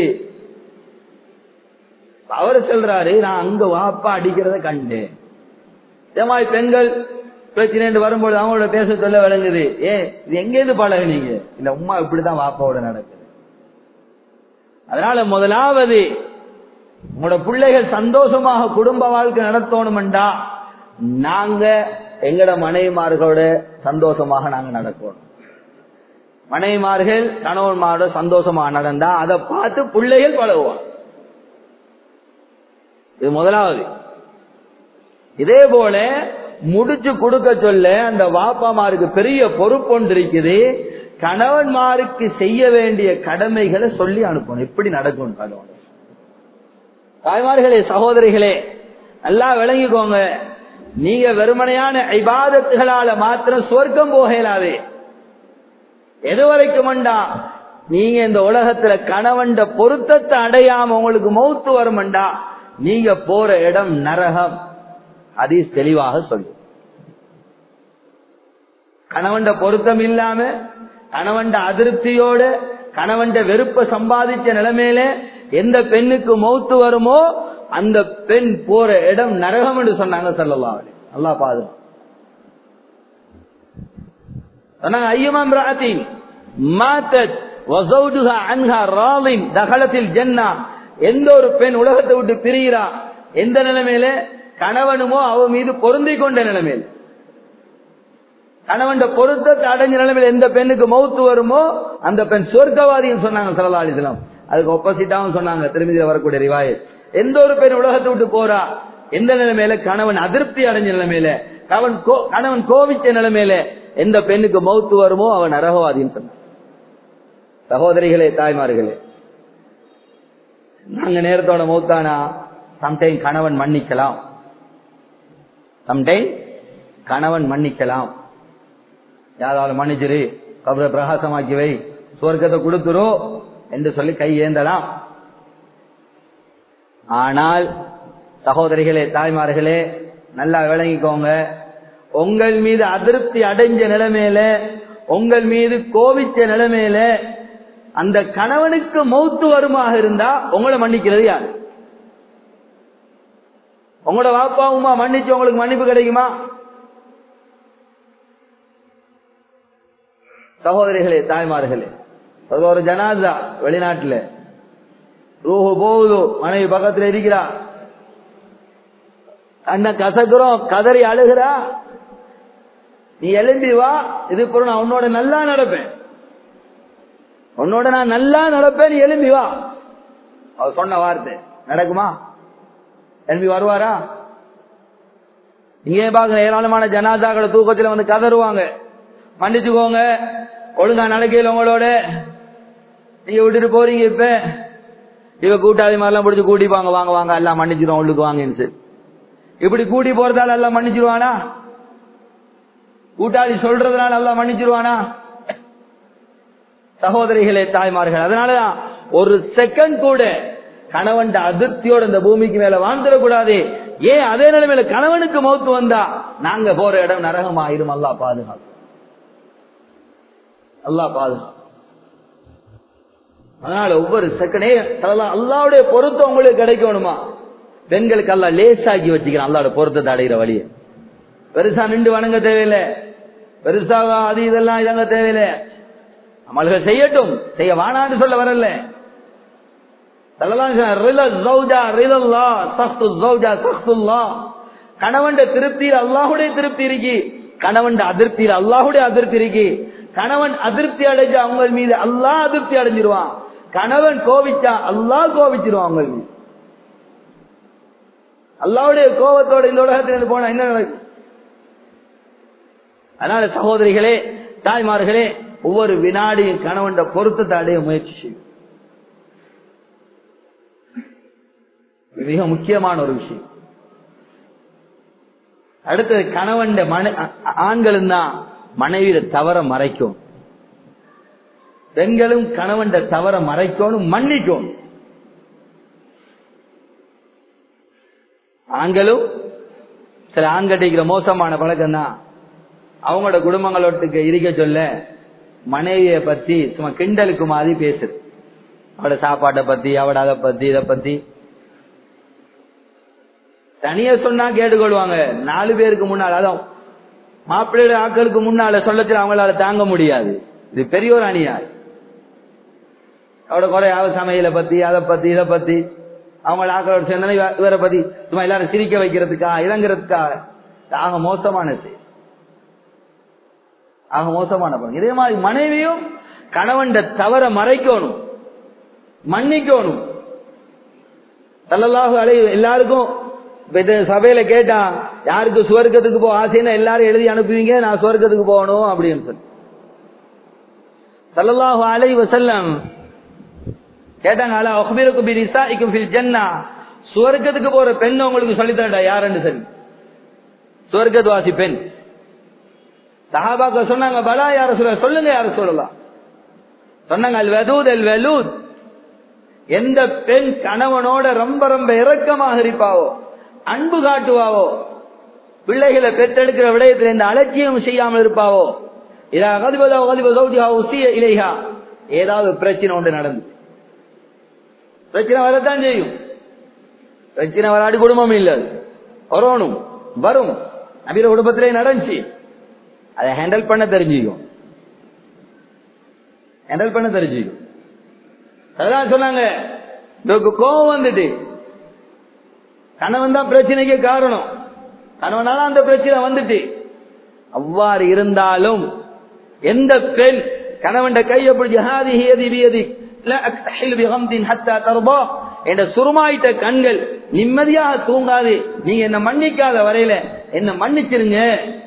அவர் சொல்றாரு, நான் அங்க வாப்பா அடிக்கிறத கண்டேன். மாதிரி பெண்கள் பிரச்சனை வரும்போது அவங்களோட பேச சொல்ல விளங்குது, இது எங்கேருந்து பழகுனீங்க? இல்ல உம்மா இப்படிதான் வாப்பாவோட நடக்குது. அதனால முதலாவது உங்களோட பிள்ளைகள் சந்தோஷமாக குடும்ப வாழ்க்கை நடத்தணும்டா நாங்க எங்கட மனைவிமார்களோட சந்தோஷமாக நாங்க நடக்கணும். மனைவிமார்கள் கணவன்மாரோட சந்தோஷமாக நடந்தா அதை பார்த்து பிள்ளைகள் பழகுவாங்க. இது முதலாவது. இதே போல முடிச்சு கொடுக்க சொல்ல அந்த வாப்பாமாருக்கு பெரிய பொறுப்பு ஒன்று இருக்குது. கணவன்மாருக்கு செய்ய வேண்டிய கடமைகளை சொல்லி அனுப்பணும். எப்படி நடக்கும் கணவன்? தாய்மார்களே, சகோதரிகளே, நல்லா விளங்கிக்கோங்க. நீங்க வெறுமனையான இபாதத்துகளால மாத்திரம் சொர்க்கம் போகலாவே. எதுவரைக்கும் நீங்க இந்த உலகத்துல கணவன் பொருத்தத்தை அடையாம உங்களுக்கு மௌத்து வரும்டா நீங்க போற இடம் நரகம். ஹதீஸ் தெளிவாக சொல்லு. கணவன் பொருத்தம் இல்லாம கணவன் அதிருப்தியோட கணவன் வெறுப்ப சம்பாதிச்ச நிலைமையில எந்த பெண்ணுக்கு மௌத்து வருமோ அந்த பெண் போற இடம் நரகம் என்று சொன்னாங்க ஸல்லல்லாஹு அலைஹி வஸல்லம். அல்லாஹ் பாதுகாப்பு. சொன்னாங்க, ஐயுமா இம்ராஅத்தின் மாத்தத் வ ஸௌஜுஹா அன்ஹா ராலின் தகலத்தில் ஜன்னah. எந்த ஒரு பெண் உலகத்தை விட்டு பிரிகிறா எந்த நிலைமையில? கணவனுமோ அவ மீது பொருந்தி கொண்ட நிலைமையில், கணவன் பொருத்தத்தை அடைஞ்ச நிலைமையில் எந்த பெண்ணுக்கு மௌத்து வருமோ அந்த பெண் சொர்க்கவாதின்னு சொன்னாங்க ஸல்லல்லாஹு அலைஹி வஸல்லம். அதுக்கு ஆப்போசிட்டாவும் சொன்னாங்க திருமதியில வரக்கூடிய ரிவாயத். எந்த ஒரு பெண் உலகத்தை விட்டு போறா எந்த நிலைமையில? கணவன் அதிருப்தி அடைஞ்ச நிலைமையில, கணவன் கோவிச்ச நிலைமையில எந்த பெண்ணுக்கு மௌத்து வருமோ அவன் நரகவாதின்னு சொன்னாங்க. சகோதரிகளே, தாய்மார்களே, நாங்க நேரத்தோட மௌத்தானா சம்டைம் கணவன் மன்னிக்கலாம், சம்டைம் கணவன் மன்னிக்கலாம். யாராவது மன்னிச்சிரு, கபரை பிரகாசமாக்கி வை, சுவர்க்கத்தை கொடுத்துரும் என்று சொல்லி கை ஏந்தலாம். ஆனால் சகோதரிகளே, தாய்மார்களே, நல்லா விளங்கிக்கோங்க. உங்கள் மீது அதிருப்தி அடைஞ்ச நிலைமையில, உங்கள் மீது கோபிச்ச நிலைமையில அந்த கணவனுக்கு மௌத்து வருமாக இருந்தா உங்களை மன்னிக்கிறது யாரு? உங்களோட வாப்பா உமா மன்னிச்சு உங்களுக்கு மன்னிப்பு கிடைக்குமா? சகோதரிகளே, தாய்மார்களே, ஒரு ஜனாசா வெளிநாட்டுல ரூஹு போகுது, மனைவி பக்கத்துல இருக்கிறா, அண்ணா கசக்குறோம், கதறி அழுகிறா, நீ எழும்பி வா, இது பொருள் நான் உன்னோட நல்லா நடப்பேன், உன்னோட நான் நல்லா நடப்பேன், எழும்பி வா. அவர் சொன்ன வார்த்தை நடக்குமா? எழும்பி வருவாரா? இங்கே பாக்குற ஏராளமான ஜனாதாக்களை தூக்கத்துல வந்து கதறுவாங்க, மன்னிச்சுக்கோங்க ஒழுங்கா நடக்கையில் உங்களோட நீங்க விட்டுட்டு போறீங்க. இப்ப இவ கூட்டாளி மாதிரிலாம் பிடிச்சி கூட்டிப்பாங்க, வாங்க வாங்க எல்லாம் மன்னிச்சிருவோம் உள்ளுக்கு வாங்கன்னு. இப்படி கூட்டி போறதால எல்லாம் மன்னிச்சிருவானா? கூட்டாளி சொல்றதுனால எல்லாம் மன்னிச்சிருவானா? சகோதரிகளே, தாய்மார்கள், அதனாலதான் ஒரு செகண்ட் கூட கணவன் அதிருப்தியோட இந்த பூமிக்கு மேல வாழ்ந்துடக்கூடாது. ஏன் அதே நிலைமையில கணவனுக்கு மௌத்து வந்தா நாங்க போற இடம் நரகமாயிரும். அல்லாஹ் பாதுகாப்பு, அல்லாஹ் பாதுகாப்பு. அதனால ஒவ்வொரு செகண்டே அல்லாஹ்வுடைய பொருத்தம் உங்களுக்கு கிடைக்கணுமா? பெண்களுக்கு அல்லாஹ் லேசாக்கி வச்சுக்கிறான் அல்லாஹ்வுடைய பொருத்தத்தை அடைகிற வழியை. பெருசா நின்று வணங்க தேவையில்லை, பெருசா அது இதெல்லாம் இதாங்க தேவையில்லை. அமல்கள் செய்யட்டும், செய்ய வானான்னு சொல்ல வரல. கணவன் திருப்தியில் அல்லாஹுடைய திருப்தி இருக்கு, கணவன் அதிருப்தியில் அல்லாஹுடைய அதிருப்தி இருக்கு. கணவன் அதிருப்தி அடைஞ்சா அவங்க மீது அல்லாஹ் அதிருப்தி அடைஞ்சிருவான், கணவன் கோபிச்சா அல்லாஹ் கோபிச்சிருவான் அவங்க மீது. அல்லாஹ்வுடைய கோபத்தோட இந்த உலகத்திலிருந்து போனா என்ன நடக்கும்? அதனால சகோதரிகளே, தாய்மார்களே, ஒவ்வொரு வினாடியும் கணவன் பொருத்தத்தை அடைய முயற்சி செய்யும். மிக முக்கியமான ஒரு விஷயம். அடுத்தது கணவன் ஆண்களும் தான் மனைவியில தவற மறைக்கும், பெண்களும் கணவன் தவற மறைக்கணும், மன்னிக்கும். ஆண்களும் சில ஆண்கிட்ட மோசமான பழக்கம் தான், அவங்களோட குடும்பங்களோட்டுக்கு இருக்க சொல்ல மனைவியை பத்தி சும்மா கிண்டலுக்கு மாதிரி பேசுது. அவட சாப்பாட்டை பத்தி, அவட அதை பத்தி, இதை பத்தி தனியா சொன்னா கேட்டுக்கொள்வாங்க. 4 பேருக்கு முன்னால, அதான் மாப்பிள்ளையோட ஆட்களுக்கு முன்னால சொல்லச்சு அவங்களால தாங்க முடியாது. இது பெரிய ஒரு அநியாயம். அவட குறையாத சமையலை பத்தி, அதை பத்தி, இதை பத்தி, அவங்கள ஆக்களோட சேர்ந்தனை இவரை பத்தி சும்மா எல்லாரும் சிரிக்க வைக்கிறதுக்கா இறங்குறதுக்காக ஆக மோசமானது, ஆக மோசமான பணம். இதே மாதிரி மனைவியும் கணவன் தவற மறைக்கணும், மன்னிக்கணும். ஸல்லல்லாஹு அலைஹி எல்லாருக்கும் சபையில கேட்டா யாருக்கு சுவர்க்கத்துக்கு போக ஆசைன்னா எல்லாரும் எழுதி அனுப்புவீங்க, நான் சுவர்க்கத்துக்கு போகணும் அப்படின்னு சொல்லி. ஸல்லல்லாஹு அலைஹி வஸல்லம் கேட்டாங்க, அலா உக்பிருக்கும் பினிசாஇக்கும் ஃபில் ஜன்னah, சுவர்க்கத்துக்கு போற பெண் உங்களுக்கு சொல்லி தரடா யாருன்னு. சரி, சுவர்க்கத்து வாசி பெண். சஹாபாக்கள் சொன்னாங்க, பலா யா ரசூலல்லாஹ், சொல்லுங்க யா ரசூலல்லாஹ். சொன்னாங்க, அல் வதூத் அல் வலூத், எந்த பெண் கணவனோட ரொம்ப ரொம்ப இரக்கமாக இருப்பாவோ, அன்பு காட்டுவாவோ, பிள்ளைகளை பெற்றெடுக்கிற விடயத்தில் இந்த அலட்சியம் செய்யாமல் இருப்பாவோ, இதா கதிபதா கதிப சௌஜிஹா உசிய இலைஹா, ஏதாவது பிரச்சனை ஒன்று நடந்து, பிரச்சனை வரத்தான் செய்யும், பிரச்சனை வராடி குடும்பம் இல்லை, வரணும், வரும். நபியோட குடும்பத்திலே நடந்துச்சு, அதை ஹேண்டில் பண்ண தெரிஞ்சுக்கும், ஹேண்டில் பண்ண தெரிஞ்சுக்கும். அதான் சொன்னாங்க, கோபம் வந்துட்டு கணவன் தான் பிரச்சனைக்கு காரணம், கணவனால அந்த பிரச்சனை வந்துட்டு. அவ்வாறு இருந்தாலும் எந்த பெண் கணவன் கையை பிடிச்சி ஹாதிஹி யதி பியதி லா அக்தஹில் பிஹம்தின் ஹத்தா தர்பா என்ற சுருமாயிட்ட கண்கள் நிம்மதியாக தூங்காது, நீங்க என்ன மன்னிக்காத வரையில என்ன மன்னிச்சிருங்க,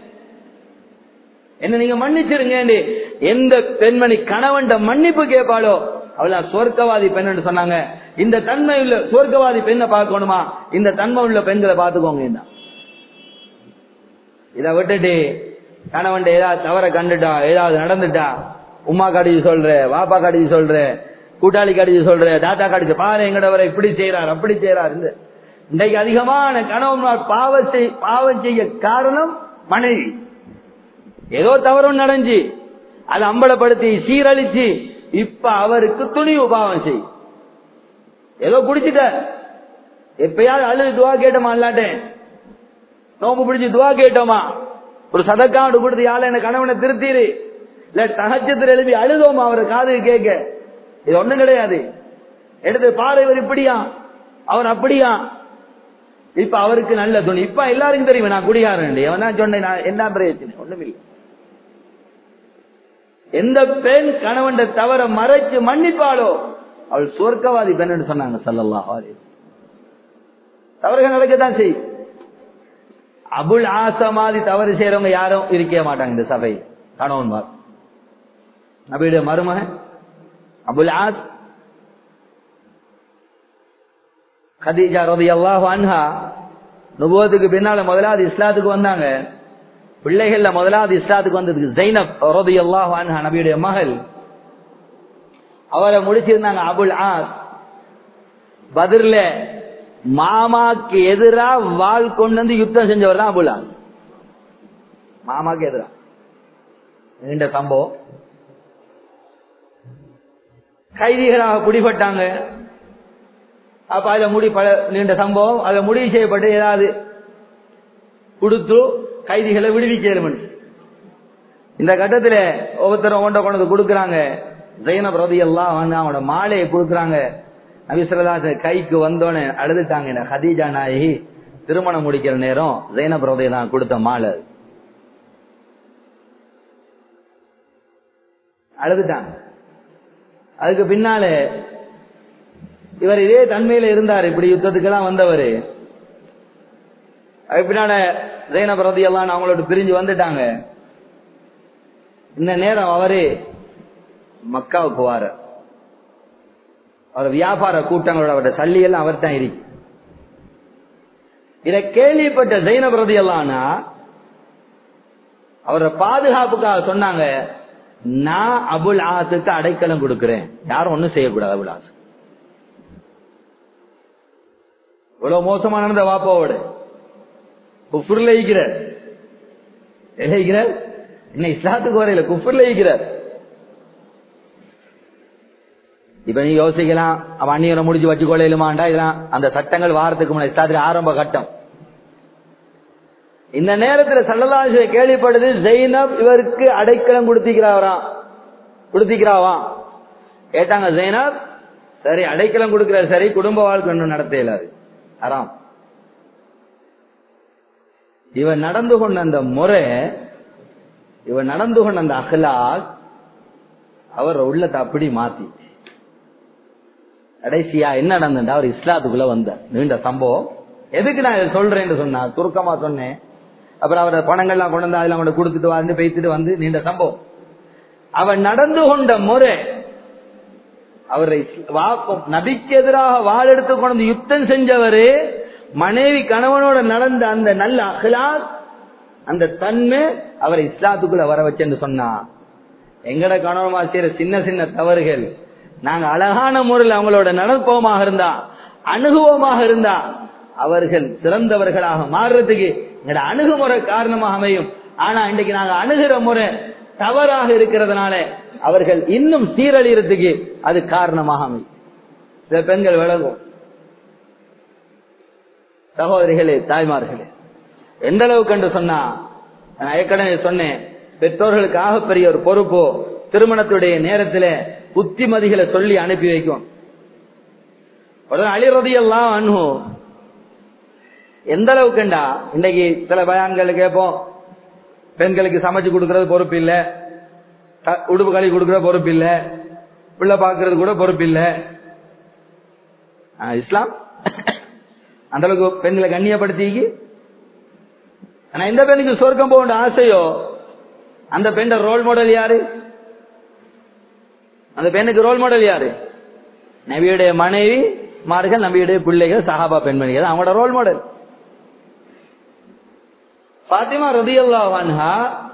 என்ன நீங்க மன்னிச்சிருங்க. எந்த பெண்மணி கணவன் மன்னிப்பு கேட்பாளோ அவள் சொர்க்கவாதி பெண் என்று சொன்னாங்க. இந்த தன்மை உள்ள சொர்க்கவாதி பெண்ணை பார்க்கணுமா, இந்த தன்மை உள்ள பெண்களை பார்த்துக்கோங்க. இதை விட்டுட்டு கணவன் ஏதாவது தவற கண்டுட்டா, ஏதாவது நடந்துட்டா, உமா கடிச்சு சொல்ற, வாப்பா கடிச்சு சொல்ற, கூட்டாளி கடிச்சு சொல்ற, தாத்தா கடிச்சு பாரு எங்கடவரை இப்படி செய்யறார் அப்படி செய்யறார். இன்றைக்கு அதிகமான கணவன் பாவம் செய்ய காரணம் மனைவி. ஏதோ தவறும் நடந்து அதை அம்பலப்படுத்தி சீரழிச்சு இப்ப அவருக்கு துணிவு பாவம் செய். ஏதோ குடிச்சிட்ட, எப்பயாவது அழுது துவா கேட்டோமா, இல்லாட்டேன் நோம்பு பிடிச்சி துவா கேட்டோமா, ஒரு சதக்காண்டு கொடுத்து யாழ என்ன கணவனை திருத்தீரு, இல்ல தகச்சத்தில் எழுதி அழுதோமா அவரை காது கேட்க, இது ஒண்ணும் கிடையாது. எடுத்து பாரு இவர் இப்படியா அவர் அப்படியா, இப்ப அவருக்கு நல்ல துணி. இப்ப எல்லாருக்கும் தெரியும் நான் குடியாரன், எவனா சொன்னேன், நான் என்ன பிரச்சனை ஒண்ணும் இல்லை. எந்த பெண் கணவன் தவற மறைச்சு மன்னிப்பாளோ அவள் சொர்க்கவாதி பெண் என்று சொன்னாங்க ஸல்லல்லாஹு அலைஹி வஸல்லம். தவறுகள் நடக்கத்தான் செய்யும். அபுல் ஆஸ் மாதிரி தவறு செய்யறவங்க யாரும் இருக்க மாட்டாங்க இந்த சபை. கணவன்மார் நபியுடைய மருமகன் அபுல் ஆஸ் கதீஜா ரலியல்லாஹு அன்ஹா நுபுவத்துக்கு பின்னால முதலாவது இஸ்லாத்துக்கு வந்தாங்க. பிள்ளைகள்ல முதலாவது இஸ்லாத்துக்கு வந்ததுக்கு ஜைனப் ரலியல்லாஹு அன்ஹா நபியுடைய மகள். அவரை முடிச்சிருந்தாங்க அபுல் ஆஸ். பத்ர்ல மாமாக்கு எதிரா வாள் கொண்டு வந்து யுத்தம் செஞ்சவர் தான் அபுல் ஆஸ். மாமாக்கு எதிரா நீண்ட சம்பவம். கைதிகளாக பிடிபட்டாங்க. அப்ப அதுல நீண்ட சம்பவம். அதுல முடிவு செய்யப்பட்டு ஏதாவது கொடுத்து கைதிகளை விடுவிக்கணும். இந்த கட்டத்துல ஒவ்வொருத்தரும் ஒன்றை கொண்டு கொடுக்கறாங்க. ஜைனப் ரலியல்லாஹு அன்ஹா அவனோட மாலையை கொடுக்கறாங்க. நபி ஸல்லல்லாஹு அலைஹி வஸல்லம் கைக்கு வந்தோன்னு அழுதுட்டாங்க. ஹதீஜா நாயகி திருமணம் முடிக்கிற நேரம் ஜைனப் ரலியல்லாஹு கொடுத்த மாலை அழுதுட்டாங்க. அதுக்கு பின்னால இவர் இதே தன்மையில இருந்தார். இப்படி யுத்தத்துக்கெல்லாம் வந்தவர். அதுக்கு பின்னால ஜைனப் ரலியல்லாஹு அன்ஹா அவங்களோட பிரிஞ்சு வந்துட்டாங்க. இந்த நேரம் அவரு மக்காவுக்கு வார. அவர் வியாபார கூட்டங்களோட அவருடைய சல்லி எல்லாம் அவர் தான் இருக்கு. இதை கேள்விப்பட்ட ஜைனப் ரலியல்லாஹு அன்ஹா அவரோட பாதுகாப்புக்காக சொன்னாங்க, நான் அபுல் ஆஸுக்கு அடைக்கலம் கொடுக்கிறேன், யாரும் ஒண்ணும் செய்யக்கூடாது. அபுல் ஆஸ் இவ்வளவு மோசமான நடந்த வாப்பாவோட குஃப்ர்ல இருக்கிறார். என்ன இஸ்லாத்துக்கு வரையில குஃப்ர்ல இருக்கிறார். இப்ப நீ யோசிக்கலாம், அவன் அந்நியனை முடிச்சு வச்சு கொள்ளையிலுமாண்டா. இதெல்லாம் அந்த சட்டங்கள் வாரத்துக்கு முன்னாடி இஸ்லாத்துல ஆரம்ப கட்டம். இந்த நேரத்தில் ஸல்லல்லாஹு அலைஹி வஸல்லம் கேள்விப்படுது ஜைனப் இவருக்கு அடைக்கலம் கொடுத்திக்கிறாவா. கேட்டாங்க ஜைனப், சரி அடைக்கலம் கொடுக்கிறார், சரி குடும்ப வாழ்க்கை ஒன்றும் நடத்த இயலாது, ஹராம். இவன் நடந்து கொண்ட அந்த முறை, இவன் நடந்து கொண்ட அந்த அஹ்லாக் அவர் உள்ளத்தை அப்படி மாத்தி கடைசியா என்ன நடந்தா அவர் இஸ்லாத்துக்குள்ள வந்தார். நீண்ட சம்பவம். எதுக்கு நான் இதை சொல்றேன்னு சொன்னா சுருக்கமா சொன்னேன். அப்புறம் அவரோட பணங்கள்லாம் கொண்டு வந்து அதெல்லாம் கொண்டு கொடுத்துட்டு வந்து பேசிட்டு வந்து நீண்ட சம்பவம். அவன் நடந்து கொண்ட முறை, அவரை நபிக்கு எதிராக வாள் எடுத்து கொண்டு யுத்தம் செஞ்சவரு மனைவி கணவனோட நடந்த அந்த நல்ல அஹ்லாக், அந்த தன்மை அவரை இஸ்லாத்துக்குள்ள வர வச்சேன்னு சொன்னா, எங்கட கணவன்மா செய்யற சின்ன சின்ன தவறுகள் நாங்க அழகான முறையில் அவங்களோட நடப்போமாக இருந்தா, அணுகுவோமாக இருந்தா, அவர்கள் சிறந்தவர்களாக மாறுறதுக்கு எங்கட அணுகுமுறை காரணமாக அமையும். ஆனா இன்றைக்கு நாங்க அணுகிற முறை தவறாக இருக்கிறதுனால அவர்கள் இன்னும் சீரழிறதுக்கு அது காரணமாக அமையும். சில பெண்கள் விளங்கும். சகோதரிகளே, தாய்மார்களே, எந்த அளவுக்கு என்று சொன்னா, நான் ஏற்கனவே சொன்னேன், பெற்றோர்களுக்காக பெரிய ஒரு பொறுப்போ திருமணத்துடைய நேரத்தில் புத்திமதிகளை சொல்லி அனுப்பி வைக்கும். அலி ரலியல்லாஹு அன்ஹு எந்த அளவுக்குண்டா, இன்னைக்கு சில பயான்கள் கேட்போம், பெண்களுக்கு சமைச்சு கொடுக்கறது பொறுப்பு இல்ல, உடுப்பு கழுவி கொடுக்கற பொறுப்பு இல்ல, பிள்ளை பாக்குறது கூட பொறுப்பு இல்ல. இஸ்லாம் அந்த அளவுக்கு பெண்களை கண்ணியப்படுத்தி, ஆனா எந்த பெண்ணுக்கு சொர்க்கம் போக ஆசையோ அந்த பெண் ரோல் மாடல் யாரு? அந்த பெண்ணுக்கு ரோல் மாடல் யாரு? நபியுடைய மனைவி மார்கள், நபியுடைய பிள்ளைகள், சஹாபா பெண்மணிகள், அவங்களோட ரோல் மாடல். ஃபாத்திமா ரலியல்லாஹு அன்ஹா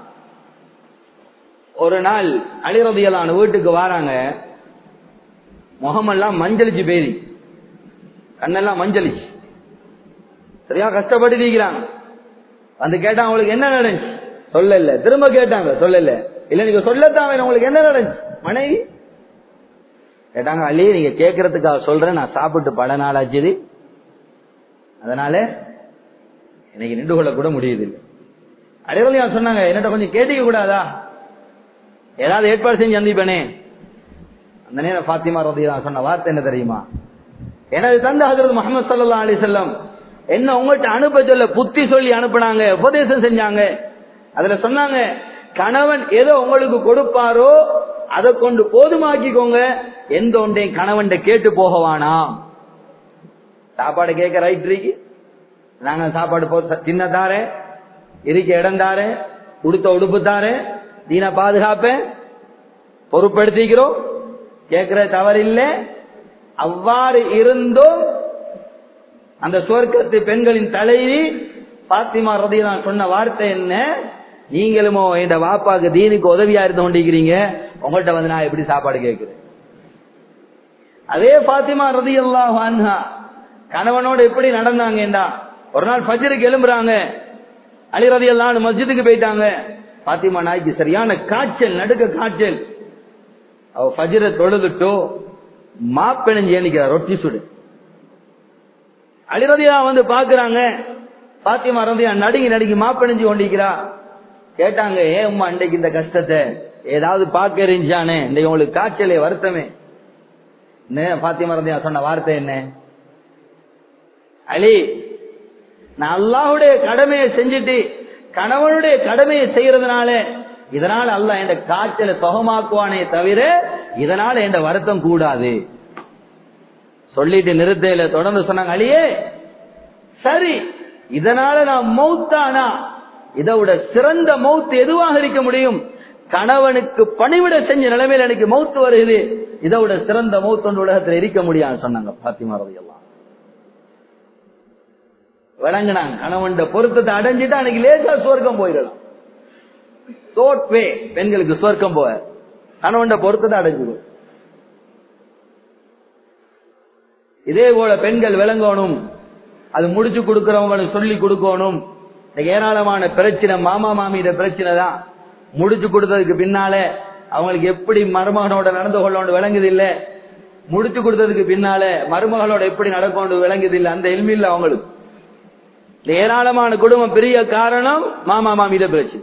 ஒரு நாள் அலி ரலியல்லாஹு அன்ஹு வீட்டுக்கு வராங்க. முகமெல்லாம் மஞ்சளிச்சு பேரி, கண்ணெல்லாம் மஞ்சளிச்சு, சரியா கஷ்டப்பட்டு இருக்கிறாங்க. வந்து கேட்டாங்க, உங்களுக்கு என்ன நடந்துச்சு? சொல்லல. திரும்ப கேட்டாங்க, சொல்லல. இல்ல நீங்க சொல்லத்தான் வேணும், உங்களுக்கு என்ன நடந்துச்சு? மனைவி கேட்டாங்க, அலி நீங்க கேட்கறதுக்காக சொல்றேன், நான் சாப்பிட்டு பல நாள் ஆச்சு, அதனால எனக்கு நின்று கொள்ள கூட முடியுது. அடைவலையா சொன்னாங்க, என்னட்ட கொஞ்சம் கேட்டிக்க கூடாதா, ஏதாவது ஏற்பாடு செஞ்சு சந்திப்பனே. அந்த நேரம் ஃபாத்திமா ரலியல்லாஹு சொன்ன வார்த்தை என்ன தெரியுமா? எனது தந்தை ஹஜ்ரத் முஹம்மது ஸல்லல்லாஹு அலைஹி வஸல்லம் என்ன உங்கள்கிட்ட அனுப்ப சொல்ல புத்தி சொல்லி அனுப்புனாங்க, உபதேசம் செஞ்சாங்க. அதுல சொன்னாங்க, கணவன் ஏதோ உங்களுக்கு கொடுப்பாரோ அதை கொண்டு போதுமாக்கிக்கோங்க. எந்த ஒன்றையும் கணவன் கேட்டு போகவானா. சாப்பாடு கேட்க ரைட் இருக்கு, நாங்க சாப்பாடு தின்ன தாரேன், இருக்க இடம் தாரேன், உடுத்த உடுப்பு தாரேன், தீன பாதுகாப்பேன், பொறுப்படுத்திக்கிறோம், கேட்கிற தவறில்லை. அவ்வாறு இருந்தும் அந்த சுவர்க்கத்து பெண்களின் தலைவி பாத்திமா ரலியல்லாஹு சொன்ன வார்த்தை என்ன? நீங்களுமோ என் வாப்பாக்கு தீனுக்கு உதவியா இருந்து கொண்டிருக்கிறீங்க, உங்கள்கிட்ட வந்து நான் எப்படி சாப்பாடு கேட்கிறேன்? அதே பாத்திமா ரலியல்லாஹு அன்ஹா கணவனோடு எப்படி நடந்தாங்கடா? ஒரு நாள் ஃபஜ்ருக்கு எழும்புறாங்க, அலி ரலியல்லாஹு அன்ஹு மஸ்ஜிதுக்கு போயிட்டாங்க. பாத்திமா நாய்க்கு சரியான காய்ச்சல், நடுக்க காய்ச்சல். அவ ஃபஜ்ரை தொழுதுட்டோ மாப்பிணைஞ்சு ஏனிக்கிறார், ரொட்டி சுடு. அலி ரலியல்லாஹு வந்து பாக்குறாங்க, பாத்திமா ரலியல்லாஹு நடுங்கி நடுங்கி மாப்பிணைஞ்சு கொண்டிருக்கிறா. கேட்டாங்க, ஏன் உம்மா இன்றைக்கு இந்த கஷ்டத்தை ஏதாவது பார்க்க இருந்துச்சானே, இன்றைக்கு உங்களுக்கு காய்ச்சலே வருத்தமே? பாத்திமா ரலியல்லாஹு சொன்ன வார்த்தை என்ன? அலி, நான் அல்லாஹ்வுடைய கடமையை செஞ்சுட்டு கணவனுடைய கடமையை செய்யறதுனால இதனால அல்லாஹ் என் காய்ச்சலை சுகமாக்குவானே தவிர இதனால என் வருத்தம் கூடாது சொல்லிட்டு நிறுத்தையில தொடர்ந்து சொன்னாங்க, அலியே சரி, இதனால நான் மௌத்தானா இதோட சிறந்த மௌத் எதுவாக இருக்க முடியும்? கணவனுக்கு பணிவிட செஞ்ச நிலைமையில எனக்கு மௌத்து வருகிறது, இதோட சிறந்த மௌத் ஒன்று உலகத்தில் இருக்க முடியாது சொன்னாங்க பாத்திமா ரலியல்லாஹு. விளங்கினாங்க, கணவன் பொருத்தத்தை அடைஞ்சிட்டு அன்னைக்கு லேசா சுவர்க்கம் போயிடலாம். தோட்வே பெண்களுக்கு சுவர்க்கம் போக கணவன் பொருத்தத்தை அடைஞ்சிடும். இதே போல பெண்கள் விளங்கணும், அது முடிச்சு கொடுக்கிறவங்களுக்கு சொல்லி கொடுக்கணும். ஏராளமான பிரச்சனை மாமா மாமியிட பிரச்சனை தான். முடிச்சு கொடுத்ததுக்கு பின்னால அவங்களுக்கு எப்படி மருமகனோட நடந்து கொள்ளணும் விளங்குது இல்ல, முடிச்சு கொடுத்ததுக்கு பின்னால மருமகளோட எப்படி நடக்கணும் விளங்குது இல்ல, அந்த எல்மி இல்ல அவங்களுக்கு. ஏராளமான குடும்பம் பெரிய காரணம் மாமா மாமியிட பிரச்சனை.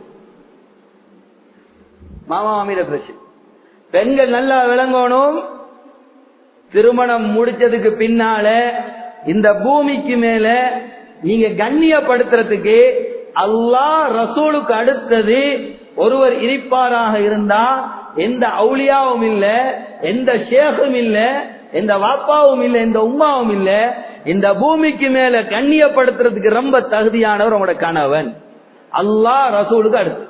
மாமா மாமியிட பிரச்சனை. பெண்கள் நல்லா விளங்கணும், திருமணம் முடிச்சதுக்கு பின்னால இந்த பூமிக்கு மேல நீங்க கண்ணியப்படுத்துறதுக்கு அல்லாஹ் ரசூலுக்கு அடுத்தது ஒருவர் இருப்பாராக இருந்தா எந்த அவுலியாவும் இல்ல, எந்த ஷேகும் இல்ல, எந்த வாப்பாவும் இல்ல, எந்த உம்மாவும் இல்ல, இந்த பூமிக்கு மேல கண்ணியப்படுத்துறதுக்கு ரொம்ப தகுதியானவர் உங்களோட கணவன். அல்லாஹ் ரசூலுக்கு அடுத்து.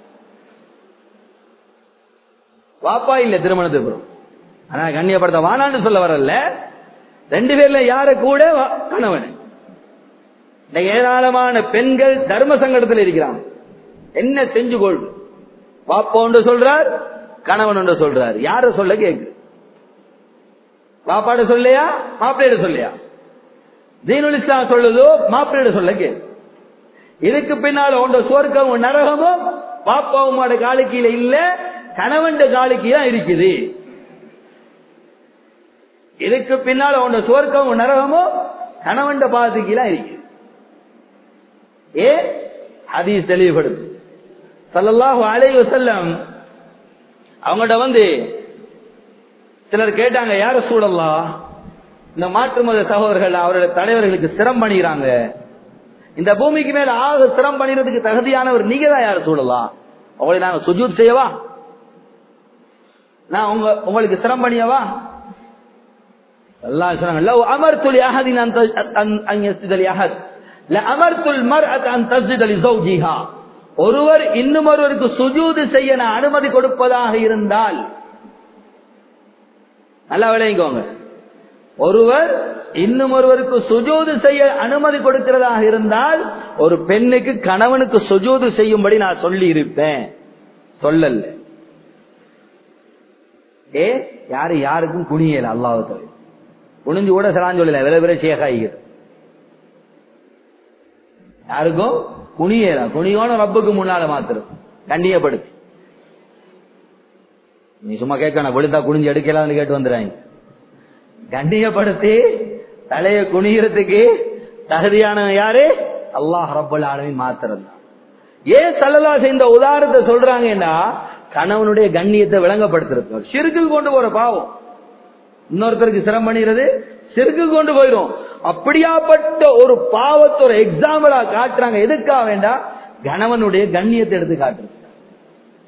வாப்பா இல்ல திருமணத்துக்கு, ஆனா கண்ணியப்படுத்த வானான்னு சொல்ல வரல. ரெண்டு பேர்ல யார கூட கணவன். ஏராளமான பெண்கள் தர்ம சங்கடத்தில் இருக்கிறாங்க. என்ன செஞ்சு கொள், பாப்பா ஒன்று சொல்றார், கணவன் ஒன்று சொல்றார். யார சொல்ல கேக்கு? பாப்பாட சொல்லையா மாப்பிள்ளையிட சொல்லையா? தீனுல் இஸ்லாம் சொல்லுதோ மாப்பிள்ளையிட சொல்ல கேக்கு. இதுக்கு பின்னால ஒன்ற சுவர்க்கம் நரகமும் பாப்பாவும் காலுக்கீழ இல்ல, கணவன் காலுக்கீழ இருக்குது. இதுக்கு பின்னால ஒன்ற சுவர்க்கம் நரகமும் கணவன் பாதத்துக்கீழ இருக்குது. ஏ ஹதீஸ் தெளிவுபடுது. ஸல்லல்லாஹு அலைஹி வஸல்லம் அவங்கள்ட்ட வந்து சிலர் கேட்டாங்க, யா ரசூலல்லாஹ், இந்த மாற்று மத சகோதரர்கள் அவருடைய தலைவர்களுக்கு சிரம் பண்ணிக்கிறாங்க, இந்த பூமிக்கு மேல ஆக சிரம் பண்ணிறதுக்கு தகுதியானவர் நீங்க தான் யா ரசூலல்லாஹ், உங்களை நாங்க சுஜூத் செய்யவா? நான் உங்களுக்கு சிரம் பண்ணியவா? அல்லாஹ் சொன்னாங்க, லவ் அமர்து லி அஹதின் அன் யஸ்ஜுத லி அஹத் லஅமர்துல் மர்அத அன் தஸ்ஜுத லி ஸௌஜிஹா. ஒருவர் இன்னும் ஒருவருக்கு சுஜூது செய்ய நான் அனுமதி கொடுப்பதாக இருந்தால், நல்லா விளங்கிக்கோங்க, ஒருவர் இன்னும் ஒருவருக்கு சுஜூது செய்ய அனுமதி கொடுக்கிறதாக இருந்தால் ஒரு பெண்ணுக்கு கணவனுக்கு சுஜூது செய்யும்படி நான் சொல்லி இருப்பேன். சொல்லல. யாரு யாருக்கும் குனியல, அல்லாஹ் தஆலா குனிஞ்சு கூட சலாம் சொல்லல. வேற வேற ஷேக் ஆகிக்கிறது, யாருக்கும் குனியல. குனியோன ரப்புக்கு முன்னால மாத்திரம் கண்ணியப்படுத்து. நீ சும்மா கேட்கணும், விழுந்தா குனிஞ்சு எடுக்கலாம்னு கேட்டு வந்துடுறாங்க. கண்ணியப்படுத்தி தலைய குனிகிறதுக்கு தகுதியான யாரு? அல்லாஹ் ரப்பல் ஆலமீன் மாத்திரம் தான். ஏன் ஸல்லல்லாஹு இந்த உதாரணத்தை சொல்றாங்கன்னா, கணவனுடைய கண்ணியத்தை விளங்கப்படுத்துறது. ஷிர்க்கு கொண்டு போற பாவம், இன்னொருத்தருக்கு சிரம் பண்ணிடுறது ஷிர்க்கு கொண்டு போயிடும். அப்படியாப்பட்ட ஒரு பாவத்தை ஒரு எக்ஸாம்பிளா காட்டுறாங்க. எதுக்காக வேண்டாம்? கணவனுடைய கண்ணியத்தை எடுத்து காட்டுறது.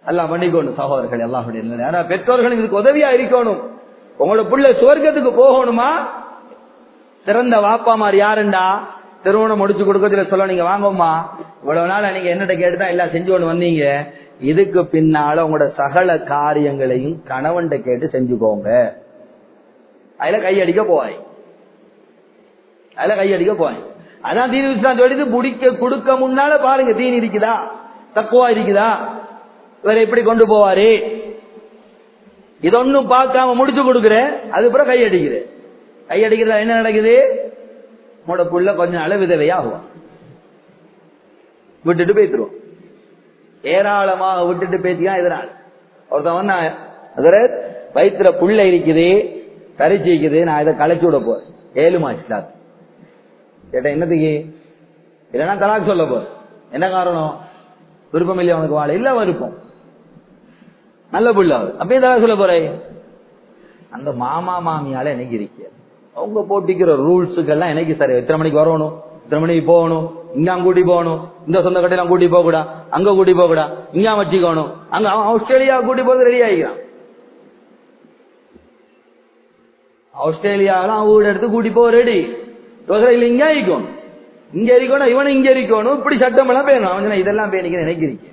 அல்லாஹ் பண்ணிக்கணும் சகோதரர்கள். அல்லாஹ்வுடைய பெற்றோர்கள் இதுக்கு உதவியா இருக்கணும். உங்களோட புள்ள சுவர்க்கத்துக்கு போகணுமா, சிறந்த வாப்பா மாதிரி யாருண்டா திருமணம் முடிச்சு கொடுக்கறதுல சொல்ல, நீங்க வாங்கம்மா இவ்வளவு நாள் நீங்க என்னட்ட கேட்டுதான் எல்லாம் செஞ்சு கொண்டு வந்தீங்க, இதுக்கு பின்னால உங்களோட சகல காரியங்களையும் கணவன்கிட்ட கேட்டு செஞ்சுக்கோங்க. அதுல கையடிக்க போவாய், அதான் தீன் இஸ்லாம் சொல்லிட்டு முடிக்க கொடுக்க முன்னால பாருங்க, தீன் இருக்குதா, தக்குவா இருக்குதா, இவரை எப்படி கொண்டு போவாரு, இது ஒன்னும் பார்க்காம முடிச்சு கொடுக்குற, அதுக்கப்புறம் கையடிக்கிறதா என்ன நடக்குது, உங்களோட புள்ள கொஞ்ச நாள் விதவையாகுவான், விட்டுட்டு பேத்துருவோம், ஏராளமாக விட்டுட்டு பேத்தியா. இதனால் ஒருத்தன் வந்தா, வயிற்றுல புள்ள இருக்குது, கரிச்சி இருக்குது, நான் இதை களைச்சு விட போறேன், 7 மாசம் கேட்ட என்னத்துக்கு, இல்லைன்னா தலாக் சொல்ல போற, என்ன காரணம், விருப்பம் இல்லையா உனக்கு, வாழ இல்ல விருப்பம், நல்ல புள்ள, அப்பயே தலாக் சொல்ல போறேன். அந்த மாமா மாமியால எனக்கு இருக்க, அவங்க போட்டிக்கிற ரூல்ஸுக்கெல்லாம் எனக்கு சரி, எத்தனை மணிக்கு வரணும், இத்தனை மணிக்கு போகணும், இங்க கூட்டி போகணும், இந்த சொந்த கட்டையெல்லாம் கூட்டி போக கூடா, அங்க கூட்டி போக கூடா, இங்க வச்சுக்கணும், அங்க ஆஸ்திரேலியா கூட்டி போறது ரெடி ஆகிக்கிறான், ஆஸ்திரேலியாவெல்லாம் வீடு எடுத்து கூட்டி போக ரெடி, இல்ல இங்க இருக்கணும், இங்க இருக்கணும், இவனு இங்க இருக்கணும், இப்படி சட்டம் எல்லாம் பேணும், அவன் இதெல்லாம் பேணிக்கிறேன் எனக்கு இருக்கேன்,